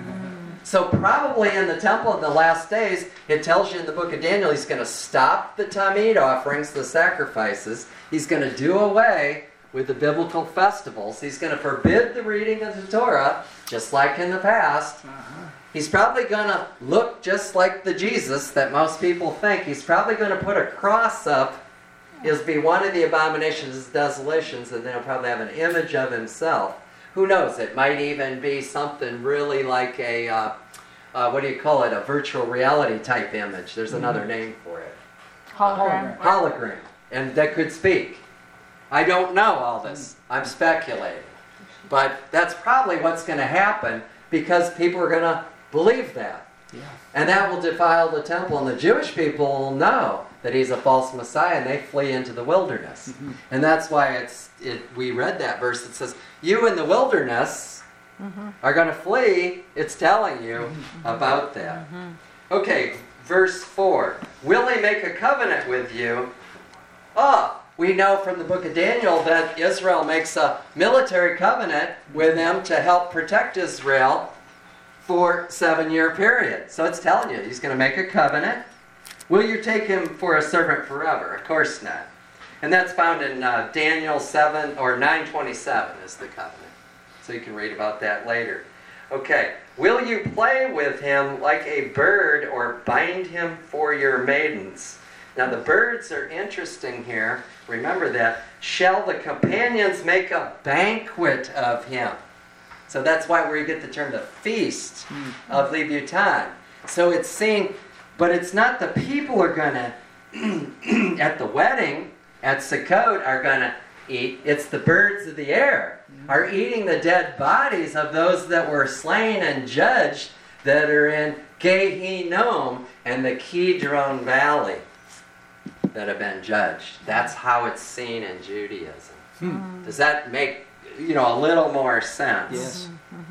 So probably in the temple in the last days, it tells you in the book of Daniel, he's going to stop the Tamid offerings, the sacrifices. He's going to do away with the biblical festivals. He's going to forbid the reading of the Torah, just like in the past. He's probably going to look just like the Jesus that most people think. He's probably going to put a cross up, is be one of the abominations, desolations, and then he'll probably have an image of himself. Who knows? It might even be something really like a, what do you call it? A virtual reality type image. There's another name for it. Hologram. Hologram. And that could speak. I don't know all this. I'm speculating. But that's probably what's going to happen, because people are going to believe that. Yeah. And that will defile the temple. And the Jewish people will know that he's a false Messiah, and they flee into the wilderness. And that's why we read that verse. It says, you in the wilderness are going to flee. It's telling you about that. Okay, verse 4. Will he make a covenant with you? We know from the book of Daniel that Israel makes a military covenant with him to help protect Israel for 7-year period. So it's telling you, he's going to make a covenant. Will you take him for a servant forever? Of course not. And that's found in Daniel 7 or 9:27 is the covenant. So you can read about that later. Okay. Will you play with him like a bird or bind him for your maidens? Now the birds are interesting here. Remember that. Shall the companions make a banquet of him? So that's why we get the term the feast of Leviathan. So it's saying, but it's not the people are going to, at the wedding, at Sukkot, are going to eat. It's the birds of the air are eating the dead bodies of those that were slain and judged that are in Gehinnom and the Kidron Valley that have been judged. That's how it's seen in Judaism. Does that make a little more sense? Yes.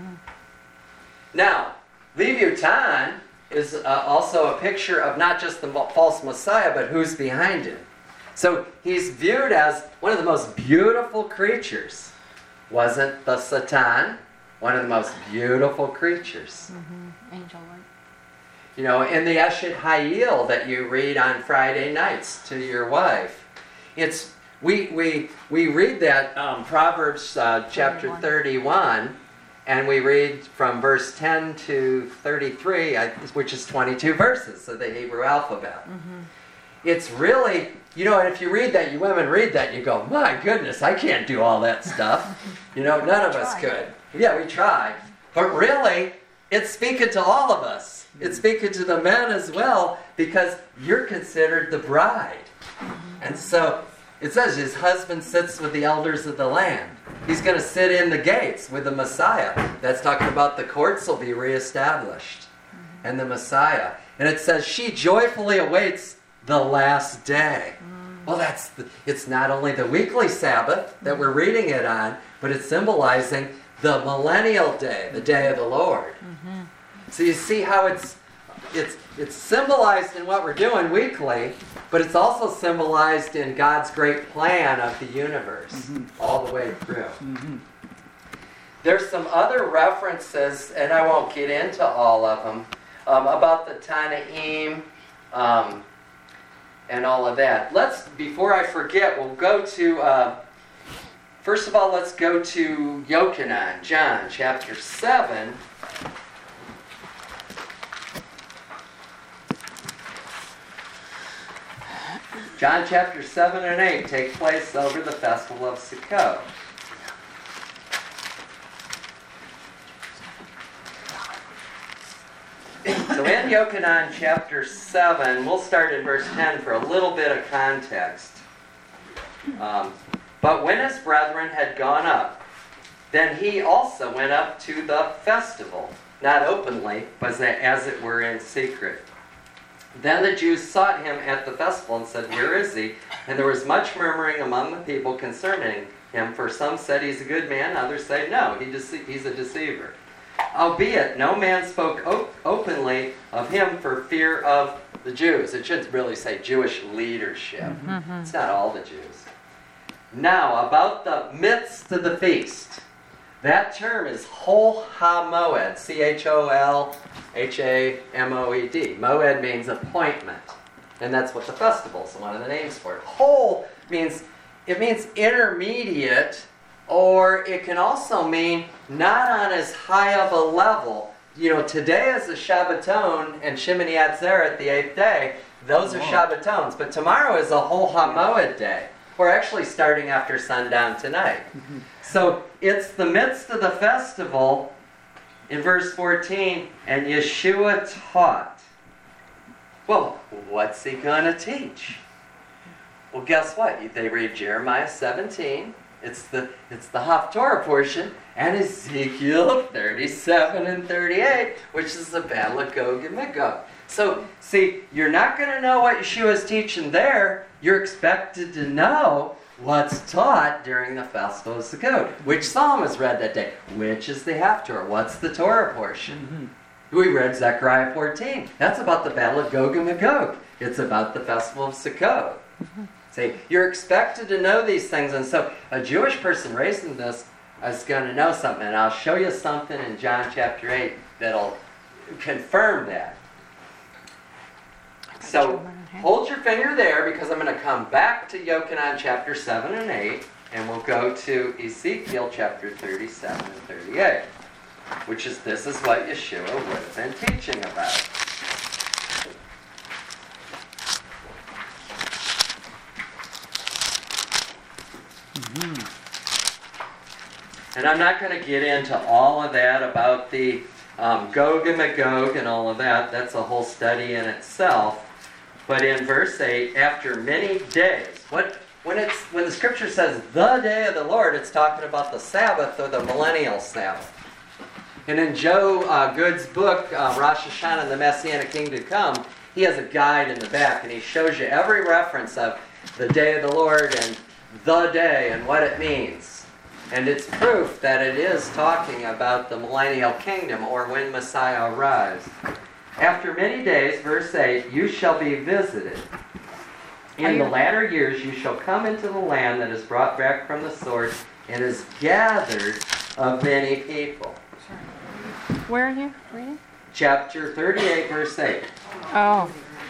Now, Leviathan is also a picture of not just the false Messiah, but who's behind him. So he's viewed as one of the most beautiful creatures. Wasn't the Satan one of the most beautiful creatures? Angel-like. In the Eshet Hayil that you read on Friday nights to your wife, we read that Proverbs chapter 31, and we read from verse 10 to 33, which is 22 verses of the Hebrew alphabet. It's really, and if you read that, you women read that, and you go, my goodness, I can't do all that stuff. None of us could. Yeah, we try. But really, it's speaking to all of us. It's speaking to the men as well, because you're considered the bride. And so it says his husband sits with the elders of the land. He's going to sit in the gates with the Messiah. That's talking about the courts will be reestablished. And the Messiah. And it says she joyfully awaits the last day. Well, it's not only the weekly Sabbath that we're reading it on, but it's symbolizing the millennial day, the day of the Lord. So you see how it's symbolized in what we're doing weekly, but it's also symbolized in God's great plan of the universe all the way through. There's some other references, and I won't get into all of them, about the Tanaim and all of that. Before I forget, we'll go to, first of all, let's go to Yochanan, John chapter 7. John chapter 7 and 8 take place over the festival of Sukkot. So in Yochanan chapter 7, we'll start in verse 10 for a little bit of context. But when his brethren had gone up, then he also went up to the festival, not openly, but as it were in secret. Then the Jews sought him at the festival and said, where is he? And there was much murmuring among the people concerning him, for some said he's a good man, others say no, he's a deceiver. Albeit no man spoke openly of him for fear of the Jews. It should really say Jewish leadership. It's not all the Jews. Now, about the midst of the feast. That term is Chol HaMoed, Cholhamoed. Moed means appointment. And that's what the festival is, one of the names for it. Chol means intermediate, or it can also mean not on as high of a level. Today is the Shabbaton and Shemini Atzeret, the 8th day. Those are Shabbatons. But tomorrow is a Chol HaMoed day. We're actually starting after sundown tonight. So it's the midst of the festival, in verse 14, and Yeshua taught. Well, what's he going to teach? Well, guess what? They read Jeremiah 17. It's the Haftorah portion, and Ezekiel 37 and 38, which is the Battle of Gog and Magog. So, see, you're not going to know what Yeshua is teaching there. You're expected to know what's taught during the Festival of Sukkot. Which psalm was read that day? Which is the Haftorah? What's the Torah portion? We read Zechariah 14. That's about the Battle of Gog and Magog. It's about the Festival of Sukkot. See, you're expected to know these things, and so a Jewish person raised in this is going to know something. And I'll show you something in John chapter 8 that'll confirm that. So, hold your finger there because I'm going to come back to Yochanan chapter 7 and 8, and we'll go to Ezekiel chapter 37 and 38, which is, this is what Yeshua would have been teaching about. And I'm not going to get into all of that about the Gog and Magog and all of that. That's a whole study in itself. But in verse 8, after many days, when the scripture says the day of the Lord, it's talking about the Sabbath or the millennial Sabbath. And in Joe Good's book, Rosh Hashanah and the Messianic Kingdom to Come, he has a guide in the back, and he shows you every reference of the day of the Lord and the day and what it means. And it's proof that it is talking about the millennial kingdom, or when Messiah arrives. After many days, verse 8, you shall be visited. In the latter years you shall come into the land that is brought back from the sword and is gathered of many people. Where are you reading? Chapter 38, verse 8. Oh.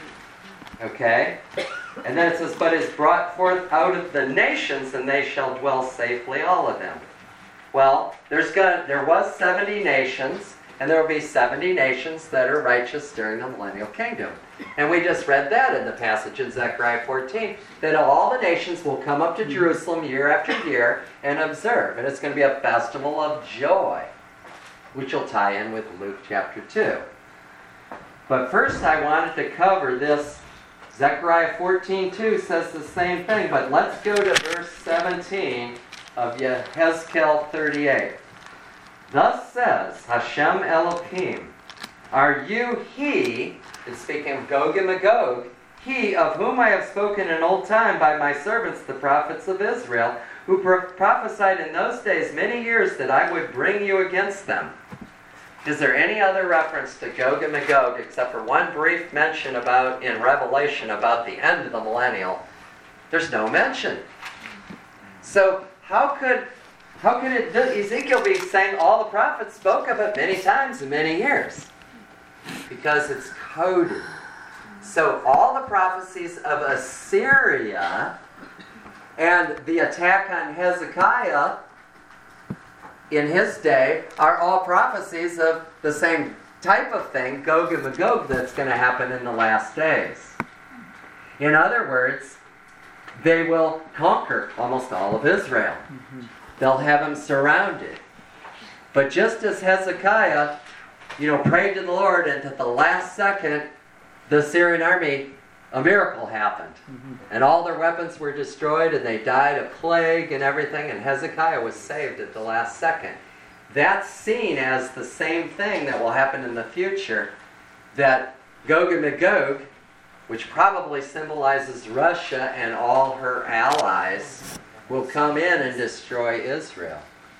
Okay? And then it says, but is brought forth out of the nations, and they shall dwell safely, all of them. Well, there was 70 nations, and there will be 70 nations that are righteous during the millennial kingdom. And we just read that in the passage in Zechariah 14, that all the nations will come up to Jerusalem year after year and observe. And it's going to be a festival of joy, which will tie in with Luke chapter 2. But first I wanted to cover this. Zechariah 14:2 says the same thing, but let's go to verse 17 of Yehezkel 38. Thus says Hashem Elohim, are you he, it's speaking of Gog and Magog, he of whom I have spoken in old time by my servants the prophets of Israel, who prophesied in those days many years that I would bring you against them? Is there any other reference to Gog and Magog except for one brief mention about in Revelation about the end of the millennial? There's no mention. So how could Ezekiel be saying all the prophets spoke of it many times in many years? Because it's coded. So all the prophecies of Assyria and the attack on Hezekiah in his day are all prophecies of the same type of thing, Gog and Magog, that's going to happen in the last days. In other words, they will conquer almost all of Israel. They'll have them surrounded. But just as Hezekiah, prayed to the Lord, and at the last second, the Syrian army, a miracle happened. And all their weapons were destroyed, and they died of plague and everything, and Hezekiah was saved at the last second. That's seen as the same thing that will happen in the future, that Gog and Magog, which probably symbolizes Russia and all her allies, will come in and destroy Israel.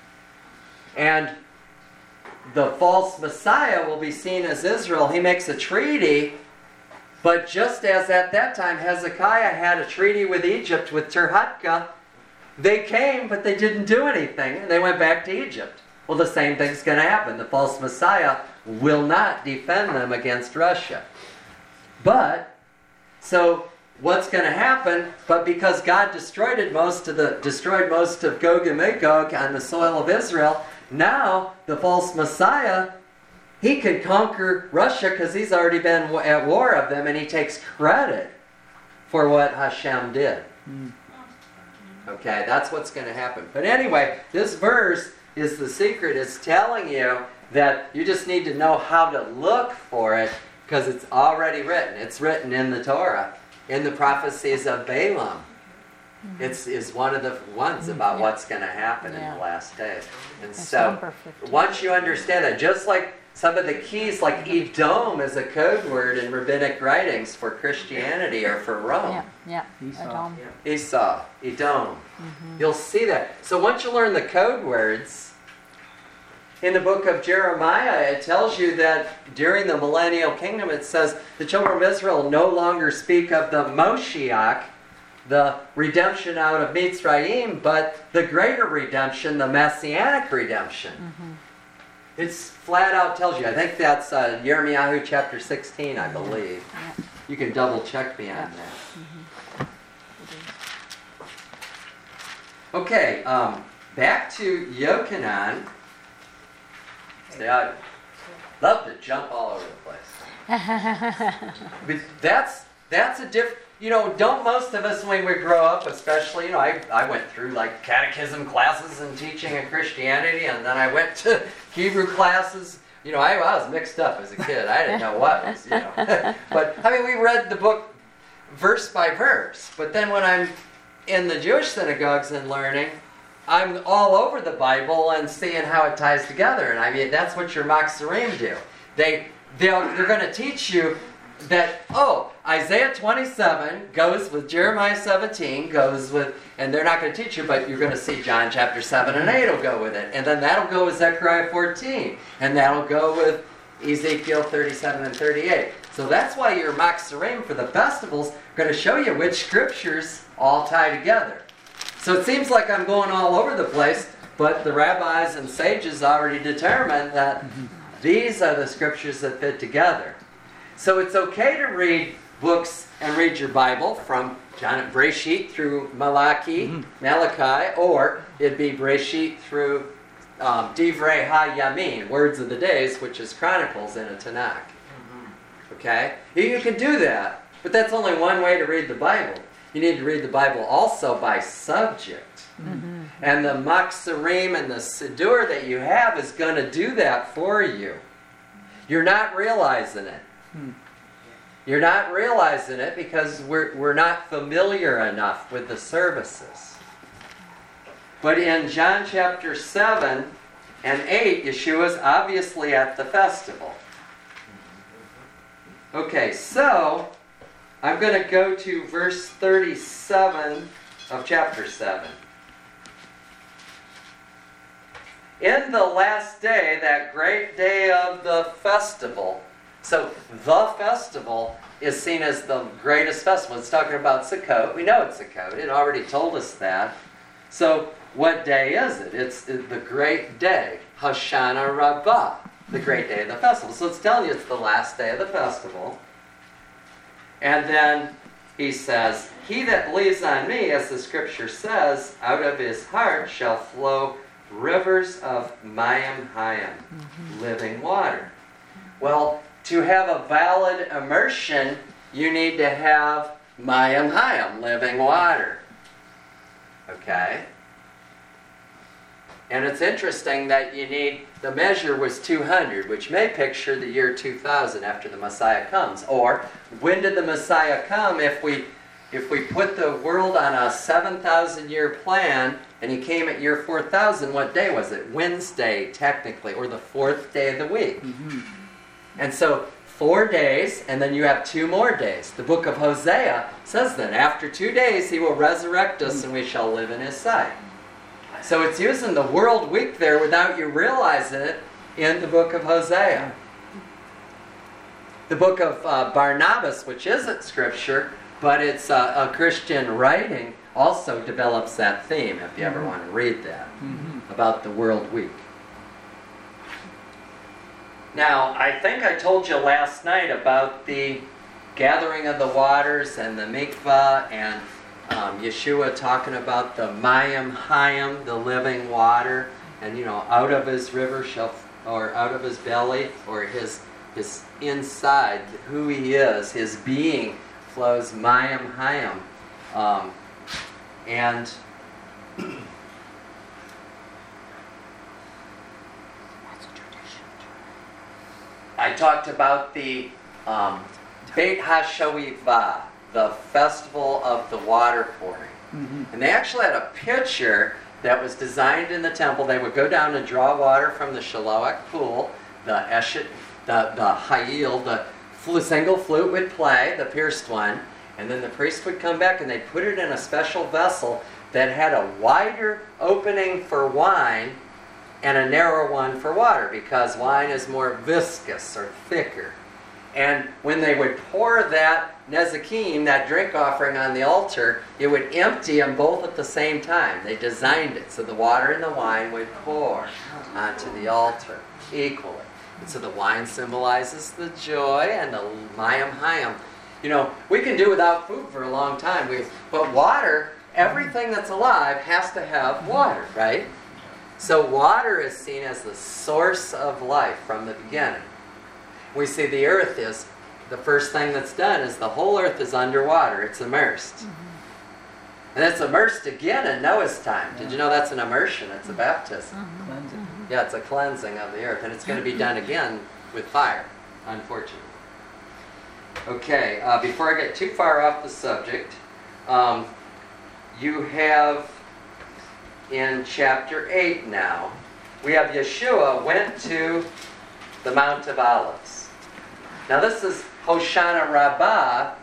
And the false Messiah will be seen as Israel. He makes a treaty, but just as at that time Hezekiah had a treaty with Egypt, with Tirhakah, they came, but they didn't do anything, and they went back to Egypt. Well, the same thing's going to happen. The false Messiah will not defend them against Russia. But, so what's going to happen? But because God destroyed most of Gog and Magog on the soil of Israel, now the false Messiah, he can conquer Russia because he's already been at war of them, and he takes credit for what Hashem did. Okay, that's what's going to happen. But anyway, this verse is the secret. It's telling you that you just need to know how to look for it because it's already written. It's written in the Torah, in the prophecies of Balaam. It's one of the ones about what's going to happen in the last days. And so, once you understand that, just like Some of the keys, like Edom, is a code word in rabbinic writings for Christianity or for Rome. Yeah. Esau. Edom. Esau, Edom. You'll see that. So once you learn the code words, in the book of Jeremiah, it tells you that during the millennial kingdom, it says the children of Israel no longer speak of the Moshiach, the redemption out of Mitzrayim, but the greater redemption, the messianic redemption. It's flat out tells you. I think that's Jeremiah chapter 16, I believe. Yeah. You can double check me on that. Okay, back to Yochanan. See, I love to jump all over the place. But that's a different. Don't most of us when we grow up, especially, I went through like catechism classes and teaching in Christianity, and then I went to Hebrew classes. I was mixed up as a kid. I didn't know what was, But, we read the book verse by verse. But then when I'm in the Jewish synagogues and learning, I'm all over the Bible and seeing how it ties together. And that's what your Machzorim do. They're going to teach you that, Isaiah 27 goes with Jeremiah 17, and they're not going to teach you, but you're going to see John chapter 7 and 8 will go with it. And then that'll go with Zechariah 14, and that'll go with Ezekiel 37 and 38. So that's why your Machzorim for the festivals are going to show you which scriptures all tie together. So it seems like I'm going all over the place, but the rabbis and sages already determined that these are the scriptures that fit together. So it's okay to read books and read your Bible from John Breshit through Malachi, or it'd be Breshit through Divrei HaYamin, Words of the Days, which is Chronicles in a Tanakh. Okay? You can do that, but that's only one way to read the Bible. You need to read the Bible also by subject. And the Machzorim and the Siddur that you have is going to do that for you. You're not realizing it. You're not realizing it because we're not familiar enough with the services. But in John chapter 7 and 8, Yeshua's obviously at the festival. Okay, so I'm going to go to verse 37 of chapter 7. In the last day, that great day of the festival. So the festival is seen as the greatest festival. It's talking about Sukkot. We know it's Sukkot. It already told us that. So what day is it? It's the great day, Hoshana Rabbah, the great day of the festival. So it's telling you it's the last day of the festival. And then he says, he that believes on me, as the scripture says, out of his heart shall flow rivers of Mayim Hayim, living water. Well, to have a valid immersion, you need to have Mayim Hayim, living water. Okay? And it's interesting that the measure was 200, which may picture the year 2000 after the Messiah comes. Or, when did the Messiah come? If we put the world on a 7,000-year plan, and he came at year 4,000, what day was it? Wednesday, technically, or the fourth day of the week. And so 4 days, and then you have 2 more days. The book of Hosea says then, after 2 days he will resurrect us and we shall live in his sight. So it's using the world week there without you realizing it in the book of Hosea. The book of Barnabas, which isn't scripture, but it's a Christian writing, also develops that theme, if you ever want to read that, about the world week. Now, I think I told you last night about the gathering of the waters and the mikvah and Yeshua talking about the Mayim Hayim, the living water, and out of his river or out of his belly, or his inside, who he is, his being flows Mayim Hayim, and I talked about the Beit HaShoivah, the festival of the water pouring. And they actually had a pitcher that was designed in the temple. They would go down and draw water from the Shiloach pool, the eshet, the hayil, the single flute would play, the pierced one, and then the priest would come back and they'd put it in a special vessel that had a wider opening for wine and a narrow one for water, because wine is more viscous or thicker. And when they would pour that nezikim, that drink offering, on the altar, it would empty them both at the same time. They designed it so the water and the wine would pour onto the altar equally. And so the wine symbolizes the joy, and the mayim hayim. You know, we can do without food for a long time, but water, everything that's alive has to have water, right? So water is seen as the source of life from the beginning. We see the earth is, the first thing that's done is the whole earth is underwater. It's immersed. And it's immersed again in Noah's time. Did you know that's an immersion? It's a baptism. Yeah, it's a cleansing of the earth. And it's going to be done again with fire, unfortunately. Okay, before I get too far off the subject, you have in chapter 8 now, we have Yeshua went to the Mount of Olives. Now this is Hoshana Rabbah.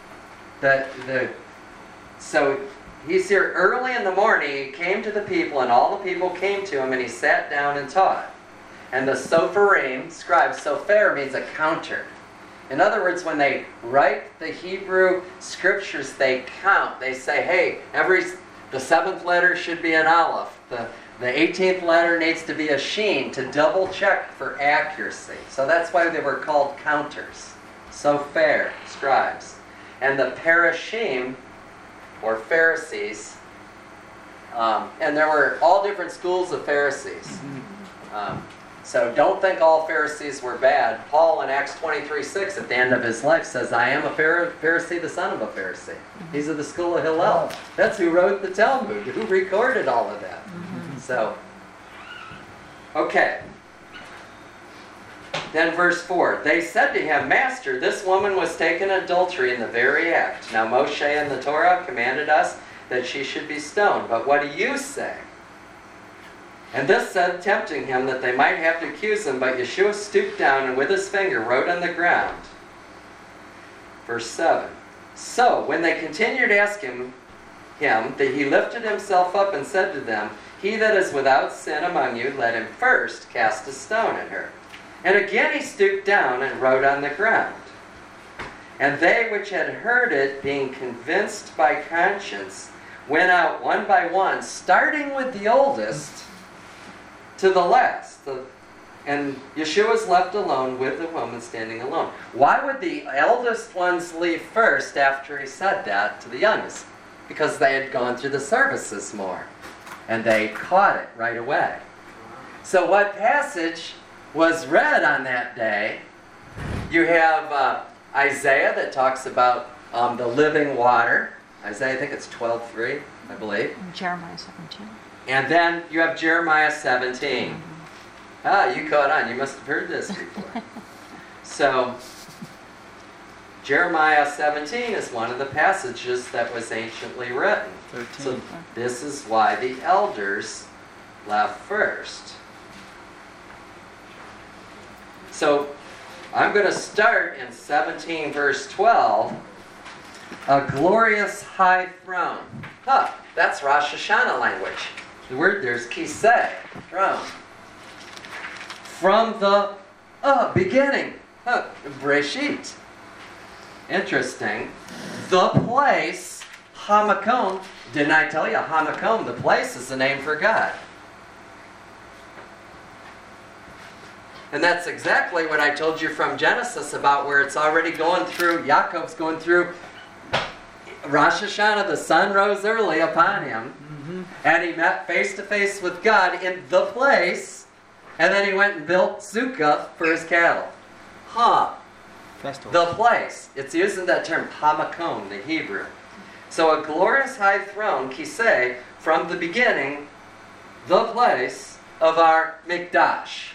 So he's here early in the morning. He came to the people, and all the people came to him, and he sat down and taught. And the Sopharim, scribes, Sofer means a counter. In other words, when they write the Hebrew scriptures, they count. They say, hey, the 7th letter should be an aleph. The 18th letter needs to be a sheen to double check for accuracy. So that's why they were called counters. Sofer, scribes. And the parashim, or Pharisees, and there were all different schools of Pharisees. So don't think all Pharisees were bad. Paul in Acts 23:6 at the end of his life says, I am a Pharisee, the son of a Pharisee. He's of the school of Hillel. That's who wrote the Talmud, who recorded all of that. So, okay. Then verse 4. They said to him, Master, this woman was taken in adultery in the very act. Now Moshe in the Torah commanded us that she should be stoned. But what do you say? And this said, tempting him, that they might have to accuse him. But Yeshua stooped down and with his finger wrote on the ground. Verse 7. So, when they continued asking him, that he lifted himself up and said to them, He that is without sin among you, let him first cast a stone at her. And again he stooped down and wrote on the ground. And they which had heard it, being convinced by conscience, went out one by one, starting with the oldest to the last. And Yeshua was left alone with the woman standing alone. Why would the eldest ones leave first after he said that to the youngest? Because they had gone through the services more. And they caught it right away. So what passage was read on that day? You have Isaiah that talks about the living water. Isaiah, I think it's 12:3, I believe. And Jeremiah 17. And then you have Jeremiah 17. Ah, you caught on. You must have heard this before. So, Jeremiah 17 is one of the passages that was anciently written. 13. So this is why the elders left first. So, I'm going to start in 17 verse 12. A glorious high throne. That's Rosh Hashanah language. The word there's kiseh, throne. From the beginning. Breshit. Interesting. The place, Hamakom. Didn't I tell you, Hamakom, the place, is the name for God. And that's exactly what I told you from Genesis about where it's already going through, Yaakov's going through Rosh Hashanah. The sun rose early upon him. And he met face to face with God in the place. And then he went and built Sukkah for his cattle. Festival. The place. It's using that term, Hamakom, the Hebrew. So a glorious high throne, kiseh, from the beginning, the place of our Mikdash.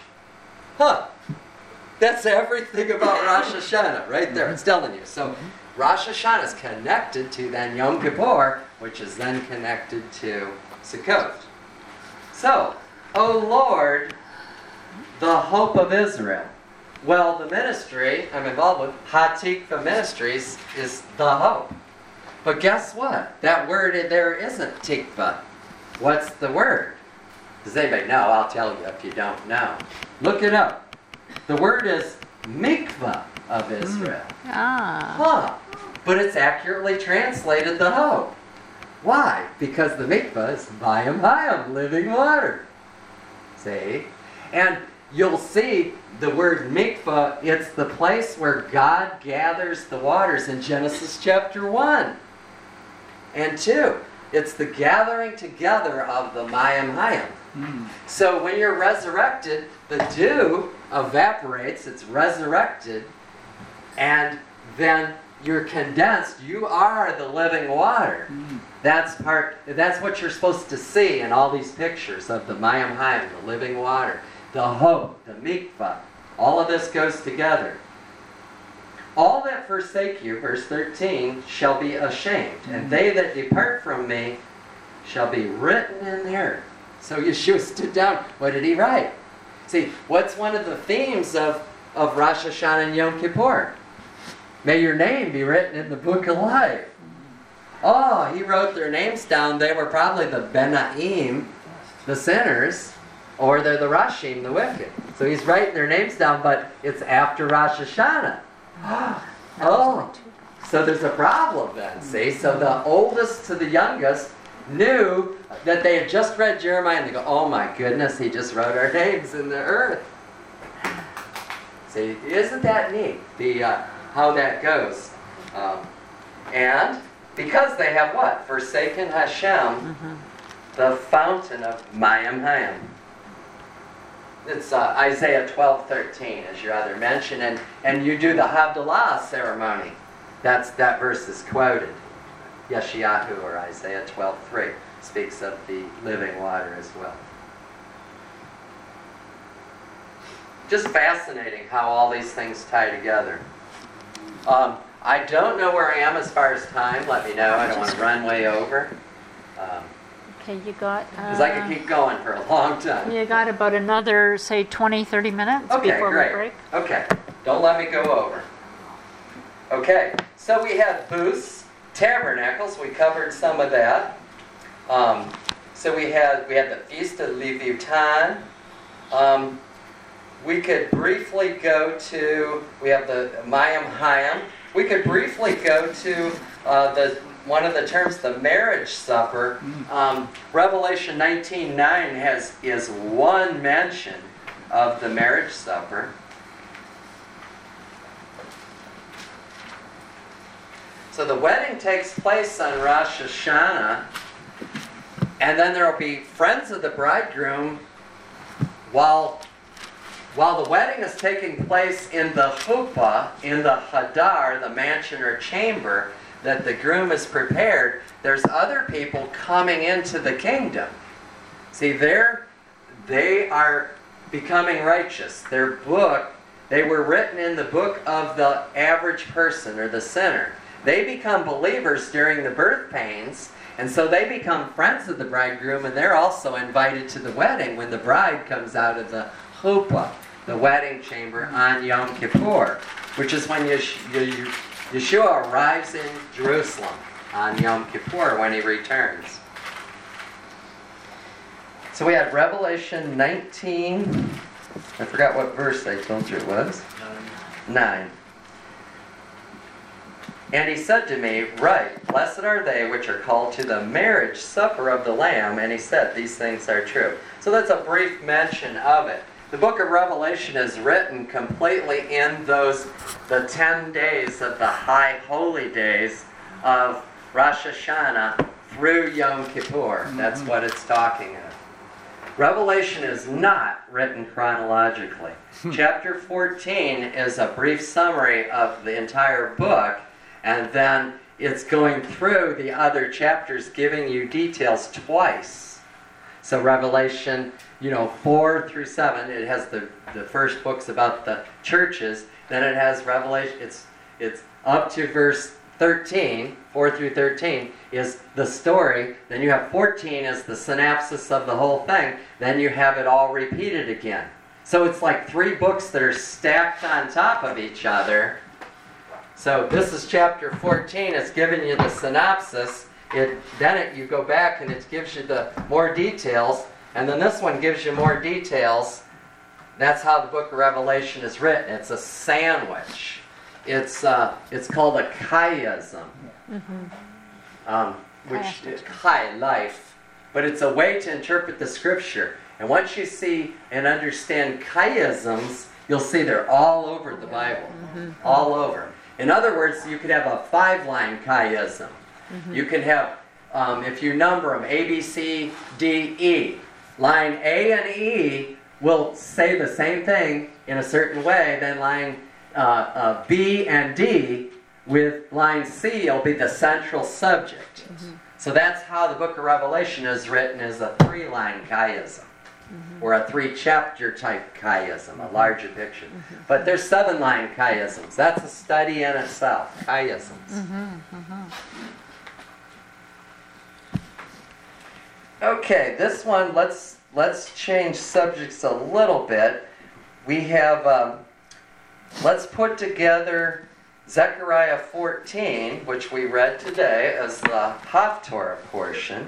That's everything about Rosh Hashanah right there. It's telling you. So Rosh Hashanah is connected to then Yom Kippur, which is then connected to Sukkot. So, O Lord, the hope of Israel. Well, the ministry I'm involved with, Hatikva Ministries, is the hope. But guess what? That word in there isn't tikva. What's the word? Does anybody know? I'll tell you if you don't know. Look it up. The word is mikvah of Israel. Ah. Huh. But it's accurately translated the hope. Why? Because the mikvah is Mayim Hayim, living water. See? And you'll see the word mikvah, it's the place where God gathers the waters in Genesis chapter 1 and 2. It's the gathering together of the Mayim Hayim. So when you're resurrected, the dew evaporates, it's resurrected, and then you're condensed. You are the living water. That's what you're supposed to see in all these pictures of the Mayim Hayim, the living water, the hope, the mikvah. All of this goes together. All that forsake you, verse 13, shall be ashamed, and they that depart from me shall be written in the earth. So Yeshua stood down. What did he write? See, what's one of the themes of Rosh Hashanah and Yom Kippur? May your name be written in the book of life. Oh, he wrote their names down. They were probably the Benaim, the sinners, or they're the Rashim, the wicked. So he's writing their names down, but it's after Rosh Hashanah. Oh, so there's a problem then, see? So the oldest to the youngest knew that they had just read Jeremiah, and they go, oh my goodness, he just wrote our names in the earth. See, isn't that neat, how that goes? And because they have what? Forsaken Hashem, the fountain of Mayim Hayim. It's Isaiah 12:13 as your other mention, and you do the Havdalah ceremony. That verse is quoted. Yeshayahu or Isaiah 12:3 speaks of the living water as well. Just fascinating how all these things tie together. I don't know where I am as far as time. Let me know. I don't want to run way over. Okay, you got... Because I could keep going for a long time. You got about another, say, 20, 30 minutes Okay, before great. we break. Okay, don't let me go over. Okay, so we had booths, tabernacles. We covered some of that. So we had the Feast of Leviathan. We could briefly go to, we have the Mayim Hayim. We could briefly go to one of the terms, the marriage supper. Revelation 19:9 is one mention of the marriage supper. So the wedding takes place on Rosh Hashanah, and then there will be friends of the bridegroom while the wedding is taking place in the chuppah, in the hadar, the mansion or chamber that the groom has prepared. There's other people coming into the kingdom. See, they are becoming righteous. They were written in the book of the average person or the sinner. They become believers during the birth pains, and so they become friends of the bridegroom, and they're also invited to the wedding when the bride comes out of the chuppah, the wedding chamber on Yom Kippur, which is when Yeshua arrives in Jerusalem on Yom Kippur when he returns. So we had Revelation 19. I forgot what verse I told you it was. 9. And he said to me, write, blessed are they which are called to the marriage supper of the Lamb. And he said, these things are true. So that's a brief mention of it. The book of Revelation is written completely in the 10 days of the high holy days of Rosh Hashanah through Yom Kippur. That's what it's talking of. Revelation is not written chronologically. Chapter 14 is a brief summary of the entire book, and then it's going through the other chapters giving you details twice. So Revelation 4 through 7, it has the first books about the churches. Then it has Revelation. It's up to verse 13, 4 through 13 is the story. Then you have 14 as the synopsis of the whole thing. Then you have it all repeated again. So it's like 3 books that are stacked on top of each other. So this is chapter 14. It's giving you the synopsis. You go back and it gives you the more details. And then this one gives you more details. That's how the book of Revelation is written. It's a sandwich. It's called a chiasm, which is chi, life. But it's a way to interpret the scripture. And once you see and understand chiasms, you'll see they're all over the Bible. All over. In other words, you could have a 5-line chiasm. You can have, if you number them, A, B, C, D, E. Line A and E will say the same thing in a certain way. Then line B and D with line C will be the central subject. So that's how the book of Revelation is written, as a 3-line chiasm. Or a 3-chapter type chiasm, a larger picture. But there's 7-line chiasms. That's a study in itself, chiasms. Okay, this one, let's change subjects a little bit. We have, let's put together Zechariah 14, which we read today as the Haftorah portion.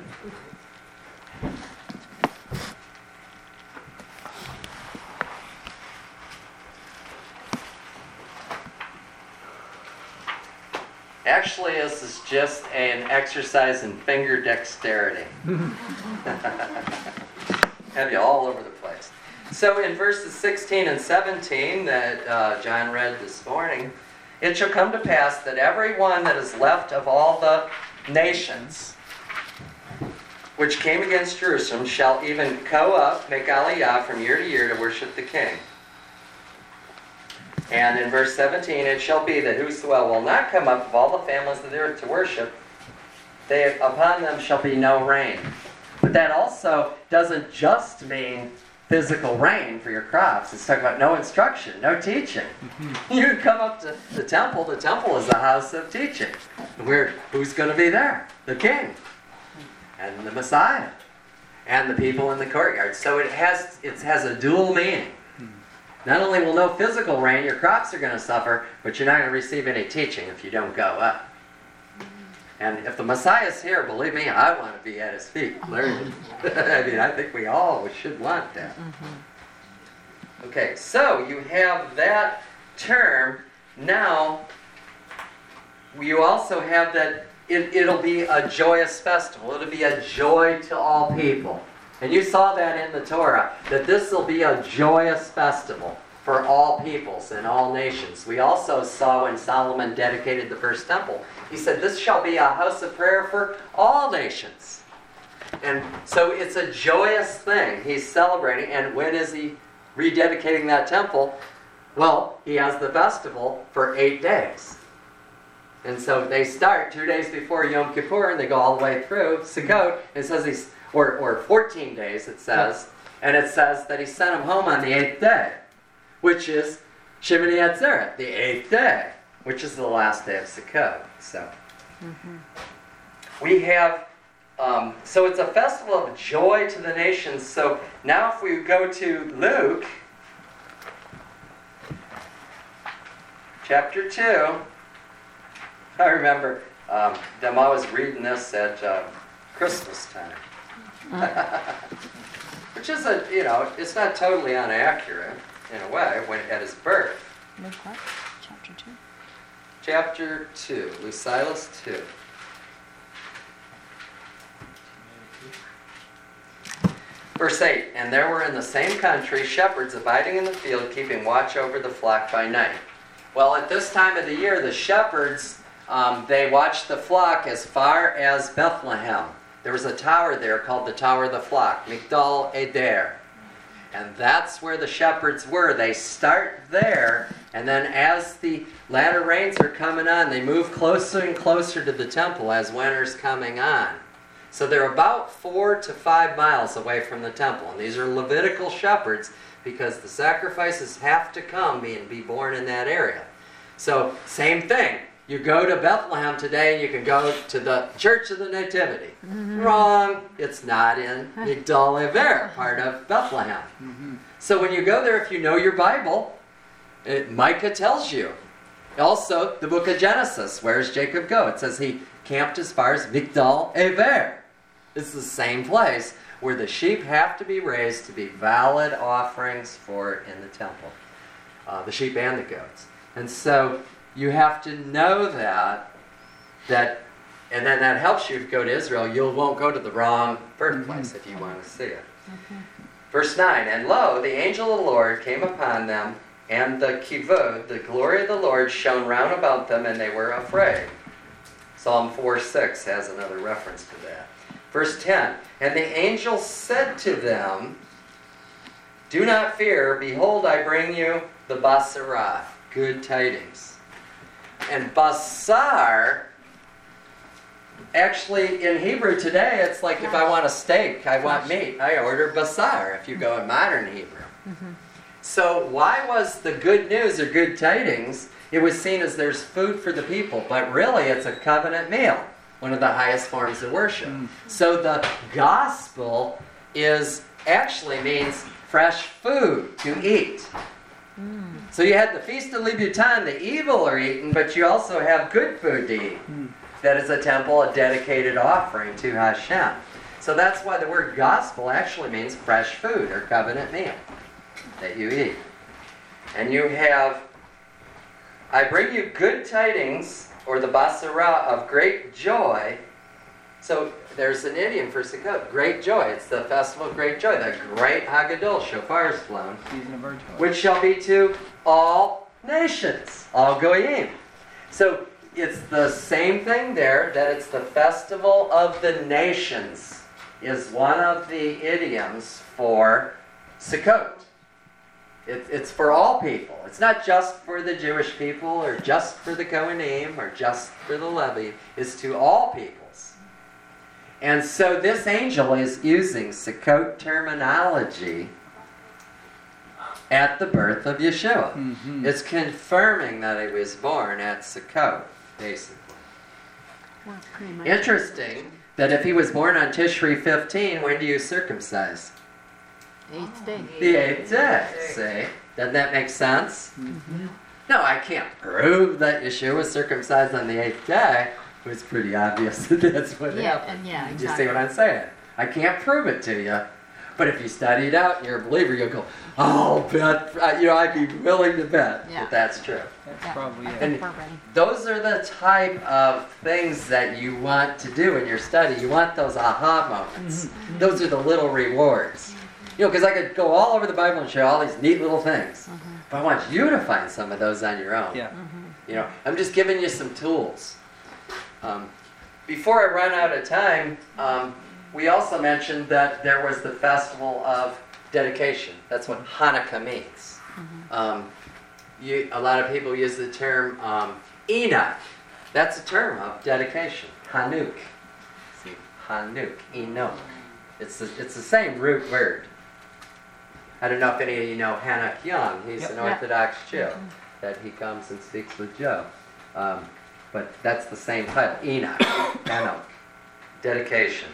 Actually, this is just an exercise in finger dexterity. Have you all over the place. So in verses 16 and 17 that John read this morning, it shall come to pass that everyone that is left of all the nations which came against Jerusalem shall even go up, make aliyah from year to year to worship the king. And in verse 17, it shall be that whosoever will not come up of all the families of the earth to worship, upon them shall be no rain. But that also doesn't just mean physical rain for your crops. It's talking about no instruction, no teaching. You come up to the temple. The temple is a house of teaching. Who's going to be there? The king and the Messiah and the people in the courtyard. So it has a dual meaning. Not only will no physical rain, your crops are going to suffer, but you're not going to receive any teaching if you don't go up. And if the Messiah's here, believe me, I want to be at his feet learning. I mean, I think we all should want that. Okay, so you have that term. Now, you also have that it'll be a joyous festival. It'll be a joy to all people. And you saw that in the Torah, that this will be a joyous festival for all peoples and all nations. We also saw when Solomon dedicated the first temple, he said, this shall be a house of prayer for all nations. And so it's a joyous thing. He's celebrating. And when is he rededicating that temple? Well, he has the festival for 8 days. And so they start 2 days before Yom Kippur, and they go all the way through Sukkot. It says or 14 days, it says. And it says that he sent them home on the 8th day, which is Shemini Atzeret, the 8th day, which is the last day of Sukkot. So we have, so it's a festival of joy to the nations. So now if we go to Luke, chapter 2, I remember them always reading this at Christmas time. Which is it's not totally inaccurate in a way when at his birth. Luke what? Chapter 2? Chapter 2, Lucius 2. Verse 8, and there were in the same country shepherds abiding in the field, keeping watch over the flock by night. Well, at this time of the year, the shepherds, they watched the flock as far as Bethlehem. There was a tower there called the Tower of the Flock, Migdal Eder. And that's where the shepherds were. They start there, and then as the latter rains are coming on, they move closer and closer to the temple as winter's coming on. So they're about 4 to 5 miles away from the temple. And these are Levitical shepherds because the sacrifices have to come and be born in that area. So same thing. you go to Bethlehem today, you can go to the Church of the Nativity. Wrong. It's not in Migdal Ever, part of Bethlehem. So when you go there, if you know your Bible, Micah tells you. Also, the book of Genesis, where does Jacob go? It says he camped as far as Migdal Ever. It's the same place where the sheep have to be raised to be valid offerings for in the temple. The sheep and the goats. And so you have to know that, and then that helps you to go to Israel. You won't go to the wrong birthplace if you want to see it. Verse 9, and lo, the angel of the Lord came upon them, and the kivod, the glory of the Lord, shone round about them, and they were afraid. Psalm 4:6 has another reference to that. Verse 10, and the angel said to them, do not fear, behold, I bring you the basarah, good tidings. And basar, actually in Hebrew today, it's like if I want a steak, I want meat, I order basar, if you go in modern Hebrew. So why was the good news or good tidings, it was seen as there's food for the people, but really it's a covenant meal, one of the highest forms of worship. So the gospel actually means fresh food to eat. So you had the Feast of Louboutin, the evil are eaten, but you also have good food to eat. That is a temple, a dedicated offering to Hashem. So that's why the word gospel actually means fresh food or covenant meal that you eat. And you have, I bring you good tidings, or the basarah of great joy. So there's an idiom for Sukkot, great joy. It's the festival of great joy, the great Haggadol, shofar is blown, which shall be to all nations, all goyim. So it's the same thing there, that it's the festival of the nations, is one of the idioms for Sukkot. It's for all people. It's not just for the Jewish people, or just for the Kohanim, or just for the Levi. It's to all peoples. And so this angel is using Sukkot terminology at the birth of Yeshua. It's confirming that he was born at Sukkot, basically. Well, pretty much. Interesting that if he was born on Tishri 15, when do you circumcise? 8th day. The 8th day. See? Doesn't that make sense? No, I can't prove that Yeshua was circumcised on the 8th day. It was pretty obvious that that's what happened. Yeah, You exactly. see what I'm saying? I can't prove it to you. But if you study it out and you're a believer, you'll go, oh, bet, I'd be willing to bet that that's true. That's probably it. And those are the type of things that you want to do in your study. You want those aha moments. Those are the little rewards. Because I could go all over the Bible and show all these neat little things. But I want you to find some of those on your own. Yeah. I'm just giving you some tools. Before I run out of time, we also mentioned that there was the festival of dedication. That's what Hanukkah means. A lot of people use the term Enoch. That's a term of dedication. Hanuk. See, Hanuk, Enoch. It's the same root word. I don't know if any of you know Hanuk Young. He's an Orthodox Jew. That he comes and speaks with Joe. But that's the same title. Enoch. Enoch. Dedication.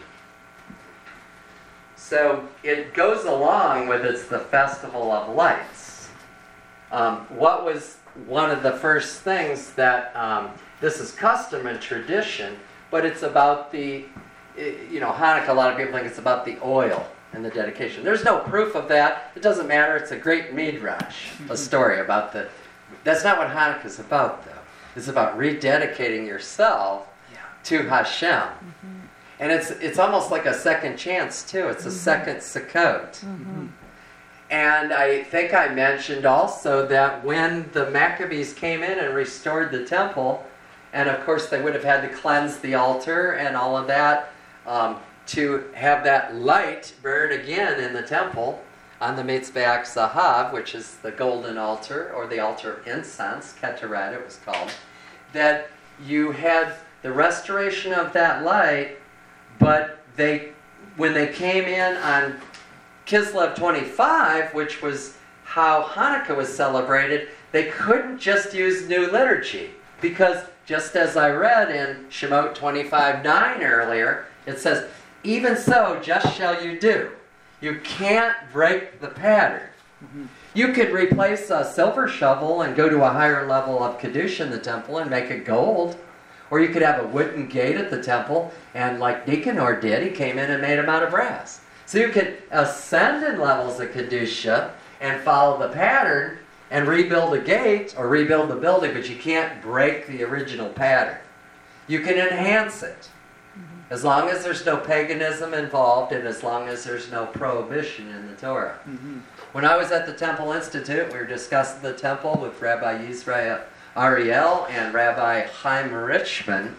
So it goes along with it's the Festival of Lights. What was one of the first things that, this is custom and tradition, but it's about Hanukkah, a lot of people think it's about the oil and the dedication. There's no proof of that. It doesn't matter. It's a great midrash, a story about that's not what Hanukkah's about, though. It's about rededicating yourself to Hashem. And it's almost like a second chance, too. It's a second Sukkot. And I think I mentioned also that when the Maccabees came in and restored the temple, and of course they would have had to cleanse the altar and all of that, to have that light burn again in the temple on the Mitzvah Zahav, which is the golden altar, or the altar of incense, Ketoret it was called, that you had the restoration of that light, but when they came in on Kislev 25, which was how Hanukkah was celebrated, they couldn't just use new liturgy. Because just as I read in Shemot 25:9 earlier, it says, even so, just shall you do. You can't break the pattern. You could replace a silver shovel and go to a higher level of Kedusha in the temple and make it gold. Or you could have a wooden gate at the temple, and like Nicanor did, he came in and made them out of brass. So you could ascend in levels of Kedusha and follow the pattern and rebuild a gate or rebuild the building, but you can't break the original pattern. You can enhance it, as long as there's no paganism involved and as long as there's no prohibition in the Torah. When I was at the Temple Institute, we were discussing the temple with Rabbi Yisrael Ariel and Rabbi Chaim Richman.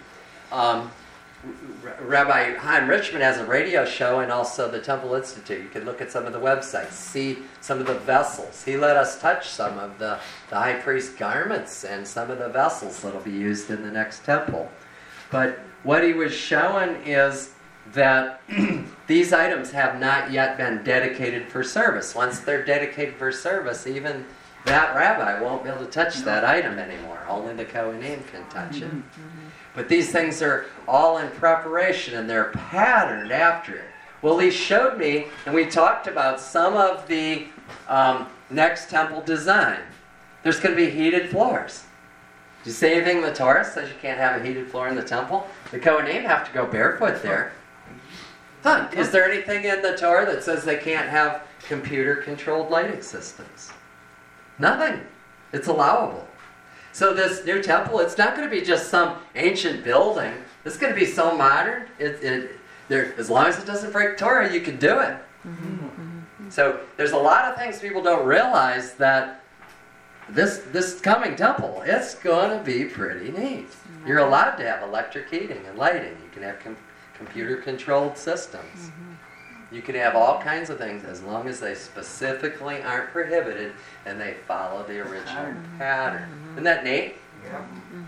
Rabbi Chaim Richman has a radio show and also the Temple Institute. You can look at some of the websites, see some of the vessels. He let us touch some of the high priest garments and some of the vessels that will be used in the next temple. But what he was showing is that these items have not yet been dedicated for service. Once they're dedicated for service, even that rabbi won't be able to touch that item anymore. Only the Kohanim can touch it. But these things are all in preparation and they're patterned after it. Well, he showed me, and we talked about some of the next temple design. There's going to be heated floors. Did you see anything in the Torah says you can't have a heated floor in the temple? The Kohanim have to go barefoot there. Huh. Is there anything in the Torah that says they can't have computer-controlled lighting systems? Nothing. It's allowable. So this new temple, it's not going to be just some ancient building. It's going to be so modern. As long as it doesn't break Torah, you can do it. So there's a lot of things people don't realize that this coming temple, it's going to be pretty neat. You're allowed to have electric heating and lighting. You can have computer-controlled systems. You can have all kinds of things as long as they specifically aren't prohibited and they follow the original pattern. Isn't that neat? Yeah.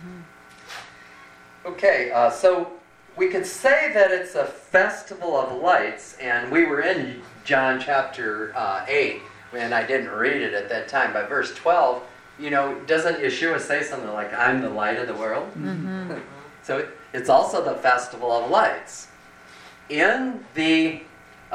Okay, so we could say that it's a festival of lights, and we were in John chapter 8, and I didn't read it at that time. By verse 12, doesn't Yeshua say something like, I'm the light of the world? So it's also the festival of lights. In the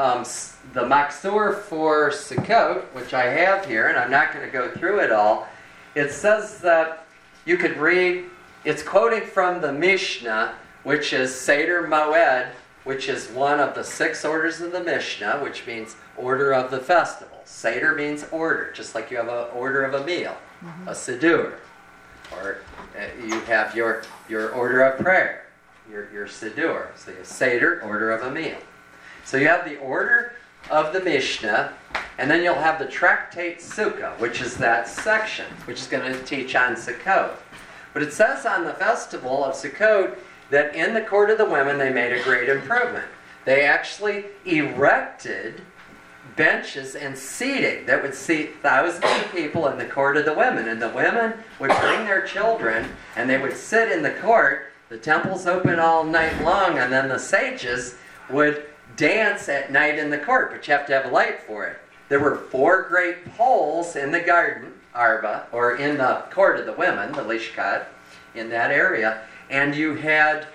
Maksur for Sukkot, which I have here, and I'm not going to go through it all, it says that you could read, it's quoting from the Mishnah, which is Seder Moed, which is one of the 6 orders of the Mishnah, which means order of the festival. Seder means order, just like you have an order of a meal, a Siddur. Or you have your order of prayer, your Siddur. So you have Seder, order of a meal. So you have the order of the Mishnah, and then you'll have the Tractate Sukkah, which is that section, which is going to teach on Sukkot. But it says on the festival of Sukkot that in the court of the women they made a great improvement. They actually erected benches and seating that would seat thousands of people in the court of the women. And the women would bring their children, and they would sit in the court. The temple's open all night long, and then the sages would dance at night in the court, but you have to have a light for it. There were 4 great poles in the garden, Arba, or in the court of the women, the Lishkat, in that area, and you had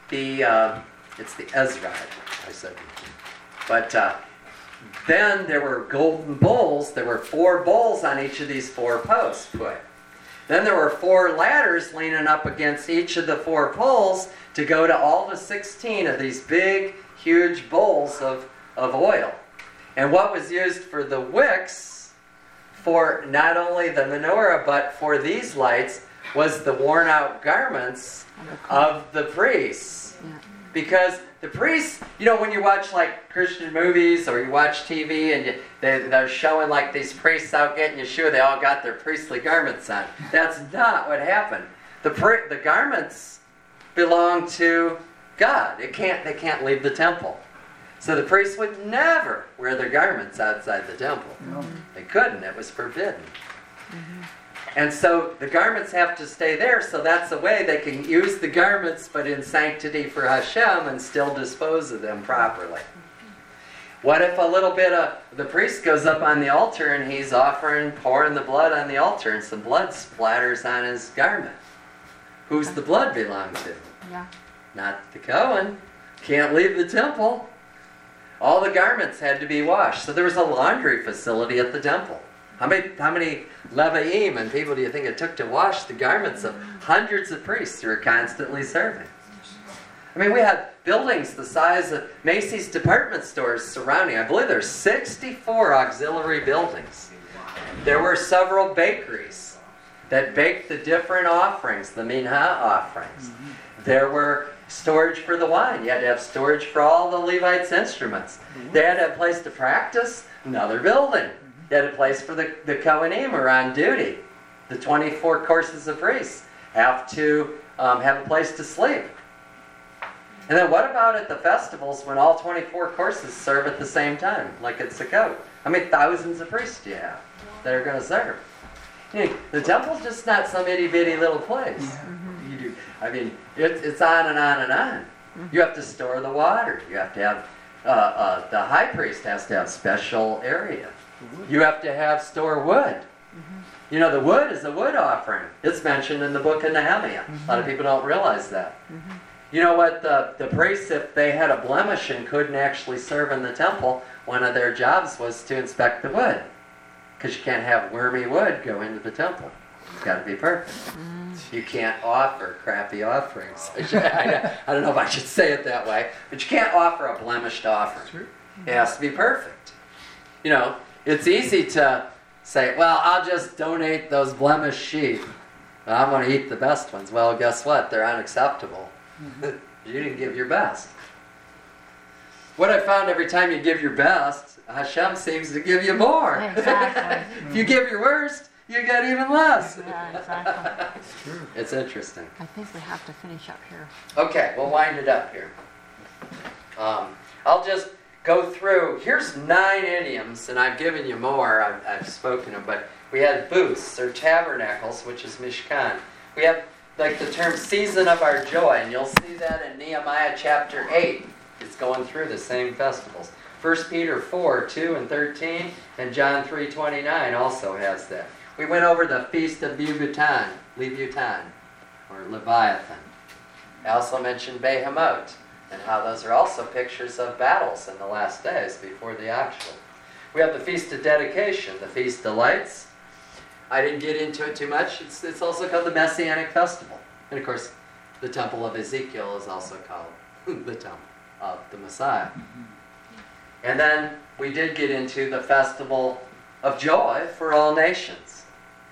it's the Ezra, I said. But then there were golden bowls. There were 4 bowls on each of these 4 posts put. Then there were 4 ladders leaning up against each of the 4 poles to go to all the 16 of these big, huge bowls of oil. And what was used for the wicks, for not only the menorah, but for these lights, was the worn-out garments of the priests. Because the priests, when you watch like Christian movies or you watch TV and they're showing like these priests out getting Yeshua, they all got their priestly garments on. That's not what happened. The garments belong to God. They can't leave the temple. So the priests would never wear their garments outside the temple. No. They couldn't. It was forbidden. And so the garments have to stay there, so that's the way they can use the garments, but in sanctity for Hashem, and still dispose of them properly. What if a little bit of the priest goes up on the altar and he's pouring the blood on the altar, and some blood splatters on his garment? Who's the blood belong to? Yeah. Not the Cohen. Can't leave the temple. All the garments had to be washed. So there was a laundry facility at the temple. How many Leviim and people do you think it took to wash the garments of hundreds of priests who were constantly serving? I mean, we had buildings the size of Macy's department stores surrounding. I believe there's 64 auxiliary buildings. There were several bakeries that baked the different offerings, the minha offerings. There were storage for the wine. You had to have storage for all the Levites' instruments. They had to have a place to practice, another building. They had a place for the Kohanim who are on duty. The 24 courses of priests have to have a place to sleep. And then what about at the festivals when all 24 courses serve at the same time, like at Sukkot? How many thousands of priests do you have that are going to serve? You know, the temple's just not some itty-bitty little place. I mean, it's on and on and on. You have to store the water. You have to have, the high priest has to have special area. You have to store wood. You know, the wood is a wood offering. It's mentioned in the book of Nehemiah. A lot of people don't realize that. You know what, the priests, if they had a blemish and couldn't actually serve in the temple, one of their jobs was to inspect the wood. Because you can't have wormy wood go into the temple. It's got to be perfect. You can't offer crappy offerings. I don't know if I should say it that way, but you can't offer a blemished offering. It has to be perfect. You know, it's easy to say, well, I'll just donate those blemished sheep. I'm going to eat the best ones. Well, guess what? They're unacceptable. You didn't give your best. What I found every time you give your best, Hashem seems to give you more. Exactly. If you give your worst, you get even less. Yeah, exactly. It's interesting. I think we have to finish up here. Okay, we'll wind it up here. I'll just go through. Here's 9 idioms, and I've given you more. I've spoken them, but we had booths or tabernacles, which is Mishkan. We have like the term season of our joy, and you'll see that in Nehemiah chapter 8. It's going through the same festivals. 1 Peter 4, 2 and 13, and John 3:29 also has that. We went over the Feast of Leviathan, or Leviathan. I also mentioned Behemoth, and how those are also pictures of battles in the last days before the actual. We have the Feast of Dedication, the Feast of Lights. I didn't get into it too much. It's also called the Messianic Festival. And of course, the Temple of Ezekiel is also called the Temple of the Messiah. And then we did get into the Festival of Joy for all nations.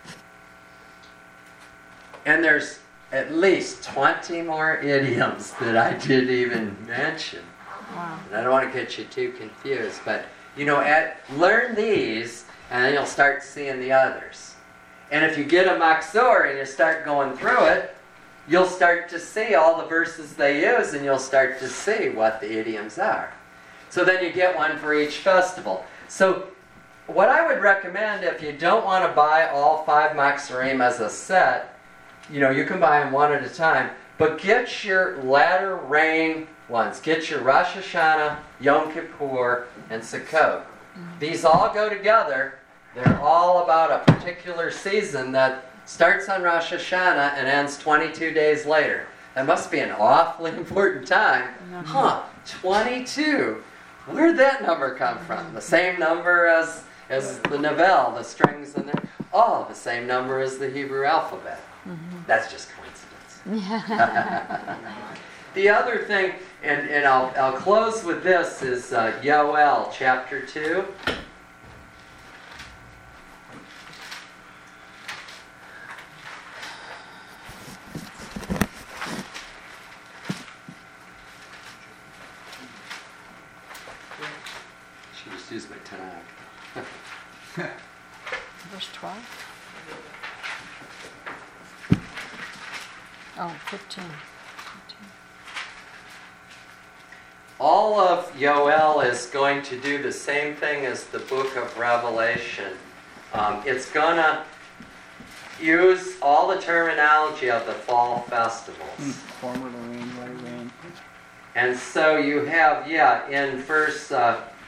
And there's at least 20 more idioms that I didn't even mention. Wow. And I don't want to get you too confused, but you know, learn these, and then you'll start seeing the others. And if you get a Maksor and you start going through it, you'll start to see all the verses they use, and you'll start to see what the idioms are. So then you get one for each festival. So what I would recommend, if you don't want to buy all 5 Maksorim as a set, you know, you can buy them one at a time, but get your latter rain ones. Get your Rosh Hashanah, Yom Kippur, and Sukkot. These all go together. They're all about a particular season that starts on Rosh Hashanah and ends 22 days later. That must be an awfully important time. 22. Where'd that number come from? The same number as the Novell, the strings in there? Oh, the same number as the Hebrew alphabet. That's just coincidence. The other thing, and I'll close with this, is Yoel chapter 2. Use my Tanakh. Verse 12? Oh, 15. All of Yoel is going to do the same thing as the book of Revelation. It's going to use all the terminology of the fall festivals. Former rain, white rain. And so you have, in verse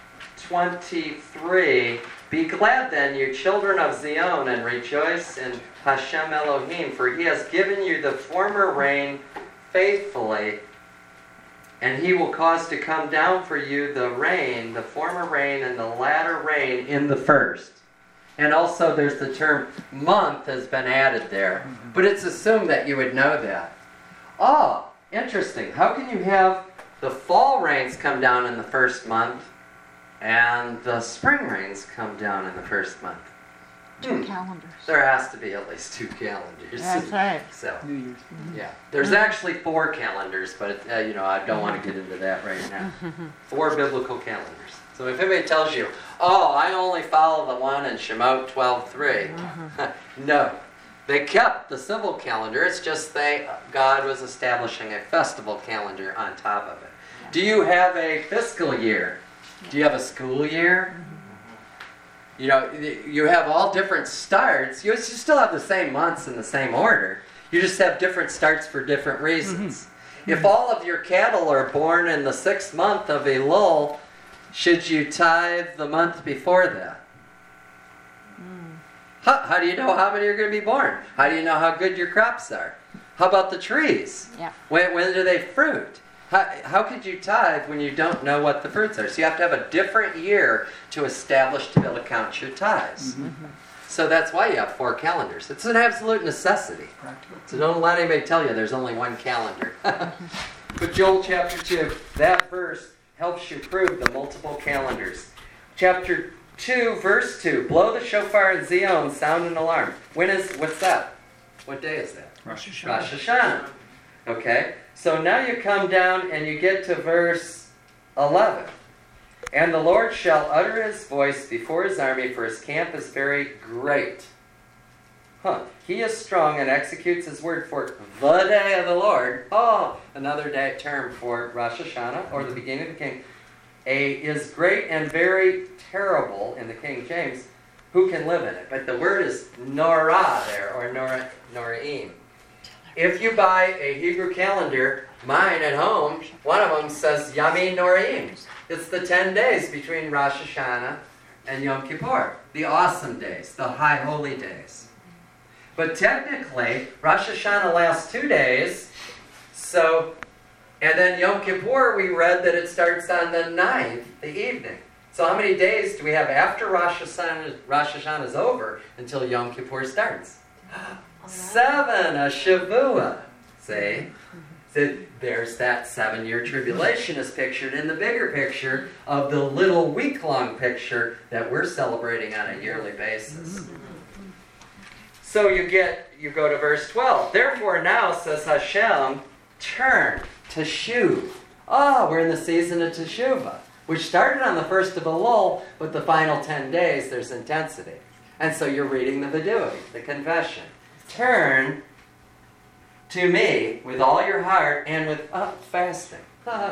23, be glad then, you children of Zion, and rejoice in Hashem Elohim, for he has given you the former rain faithfully, and he will cause to come down for you the rain, the former rain and the latter rain in the first. And also there's the term month has been added there. But it's assumed that you would know that. Oh, interesting. How can you have the fall rains come down in the first month and the spring rains come down in the first month? Two calendars. There has to be at least 2 calendars. That's right. So, New Year's. yeah. There's actually 4 calendars, but I don't want to get into that right now. 4 biblical calendars. So if anybody tells you, oh, I only follow the one in Shemot 12:3, no. They kept the civil calendar. It's just God was establishing a festival calendar on top of it. Do you have a fiscal year? Do you have a school year? You have all different starts. You still have the same months in the same order. You just have different starts for different reasons. If all of your cattle are born in the 6th month of Elul, should you tithe the month before that? How do you know how many are going to be born? How do you know how good your crops are? How about the trees? Yeah. When do they fruit? How could you tithe when you don't know what the fruits are? So you have to have a different year to establish to be able to count your tithes. So that's why you have 4 calendars. It's an absolute necessity. So don't let anybody tell you there's only 1 calendar. But Joel chapter 2, that verse helps you prove the multiple calendars. Chapter 2, verse 2, blow the shofar in Zion, sound an alarm. What's that? What day is that? Rosh Hashanah. Rosh Hashanah. Okay, so now you come down and you get to verse 11. And the Lord shall utter his voice before his army, for his camp is very great. He is strong and executes his word for the day of the Lord. Oh, another day term for Rosh Hashanah, or the beginning of the king. Is great and very terrible in the King James. Who can live in it? But the word is norah there, or noraim. If you buy a Hebrew calendar, mine at home, one of them says Yami Noraim. It's the 10 days between Rosh Hashanah and Yom Kippur. The awesome days, the high holy days. But technically, Rosh Hashanah lasts 2 days. And then Yom Kippur, we read that it starts on the 9th, the evening. So how many days do we have after Rosh Hashanah is over until Yom Kippur starts? 7, a Shavua. See? So there's that 7-year tribulation is pictured in the bigger picture of the little week-long picture that we're celebrating on a yearly basis. So you go to verse 12. Therefore now, says Hashem, turn, Teshuv. We're in the season of Teshuvah, which started on the 1st of Elul, but the final 10 days there's intensity. And so you're reading the Vidui, the confession. Turn to me with all your heart and with fasting.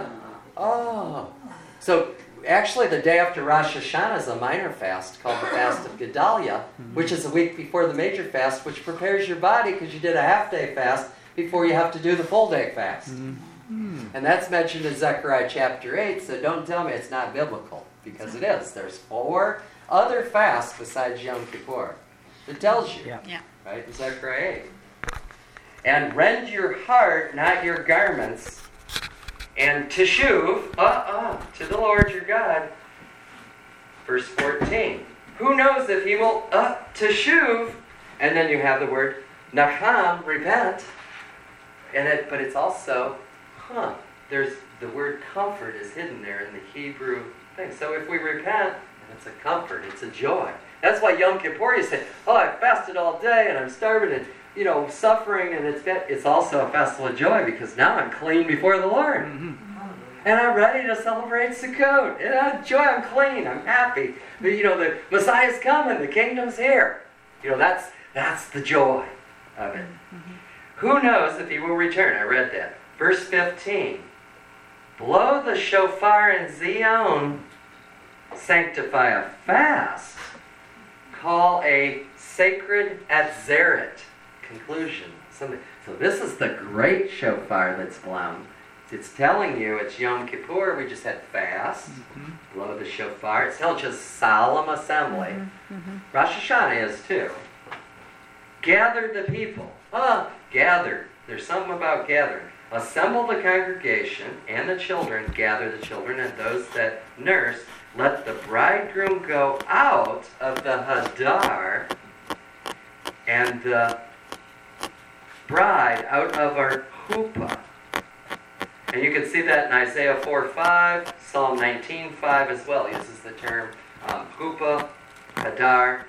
So actually the day after Rosh Hashanah is a minor fast called the Fast of Gedalia, which is a week before the major fast, which prepares your body because you did a half-day fast before you have to do the full-day fast. And that's mentioned in Zechariah chapter 8, so don't tell me it's not biblical, because it is. There's 4 other fasts besides Yom Kippur. It tells you, right, in Zechariah 8. And rend your heart, not your garments, and teshuv, to the Lord your God. Verse 14. Who knows if he will, teshuv, and then you have the word nacham, repent, but it's also, there's the word comfort is hidden there in the Hebrew thing. So if we repent, it's a comfort, it's a joy. That's why Yom Kippur, you say, I fasted all day and I'm starving and suffering, and it's also a festival of joy because now I'm clean before the Lord. And I'm ready to celebrate Sukkot. And joy, I'm clean, I'm happy. But, the Messiah's coming, the kingdom's here. That's the joy of it. Who knows if he will return? I read that. Verse 15. Blow the shofar in Zion, sanctify a fast, call a sacred atzeret. Conclusion. So this is the great shofar that's blown. It's telling you it's Yom Kippur. We just had fast. Blow the shofar. It's not just solemn assembly. Rosh Hashanah is too. Gather the people. Gather. There's something about gathering. Assemble the congregation and the children, gather the children and those that nurse. Let the bridegroom go out of the hadar and the bride out of our huppah. And you can see that in Isaiah 4:5, Psalm 19:5 as well. It uses the term huppah, hadar.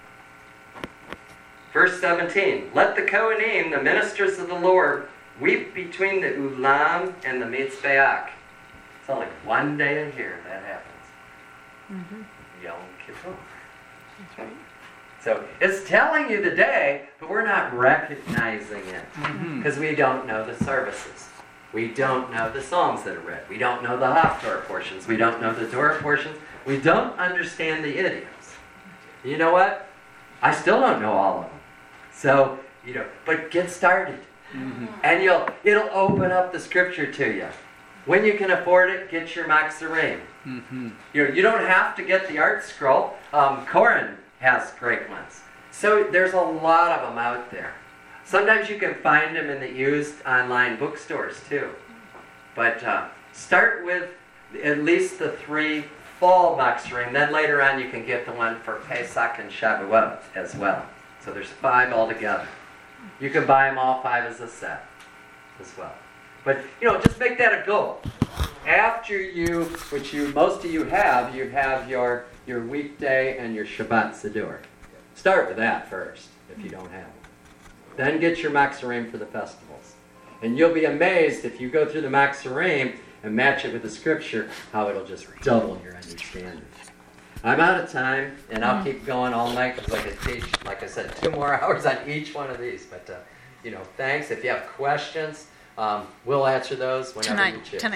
Verse 17, let the Kohanim, the ministers of the Lord, weep between the Ulam and the Mitzbeach. It's only one day a year that happens. Yom Kippur. That's right. So it's telling you the day, but we're not recognizing it because we don't know the services. We don't know the psalms that are read. We don't know the Haftorah portions. We don't know the Torah portions. We don't understand the idioms. You know what? I still don't know all of them. So, but get started. And it'll open up the scripture to you. When you can afford it, get your Maxirim. You don't have to get the art scroll. Koren has great ones. So there's a lot of them out there. Sometimes you can find them in the used online bookstores too. But start with at least the 3 fall Maxirim. Then later on you can get the one for Pesach and Shavuot as well. So there's 5 altogether. You can buy them all 5 as a set as well. But, just make that a goal. After most of you have your weekday and your Shabbat Siddur. Start with that first, if you don't have it. Then get your Maxirim for the festivals. And you'll be amazed if you go through the Maxirim and match it with the scripture, how it'll just double your understanding. I'm out of time, and I'll keep going all night because I could teach, like I said, 2 more hours on each one of these. But, thanks. If you have questions, we'll answer those whenever you choose. Tonight.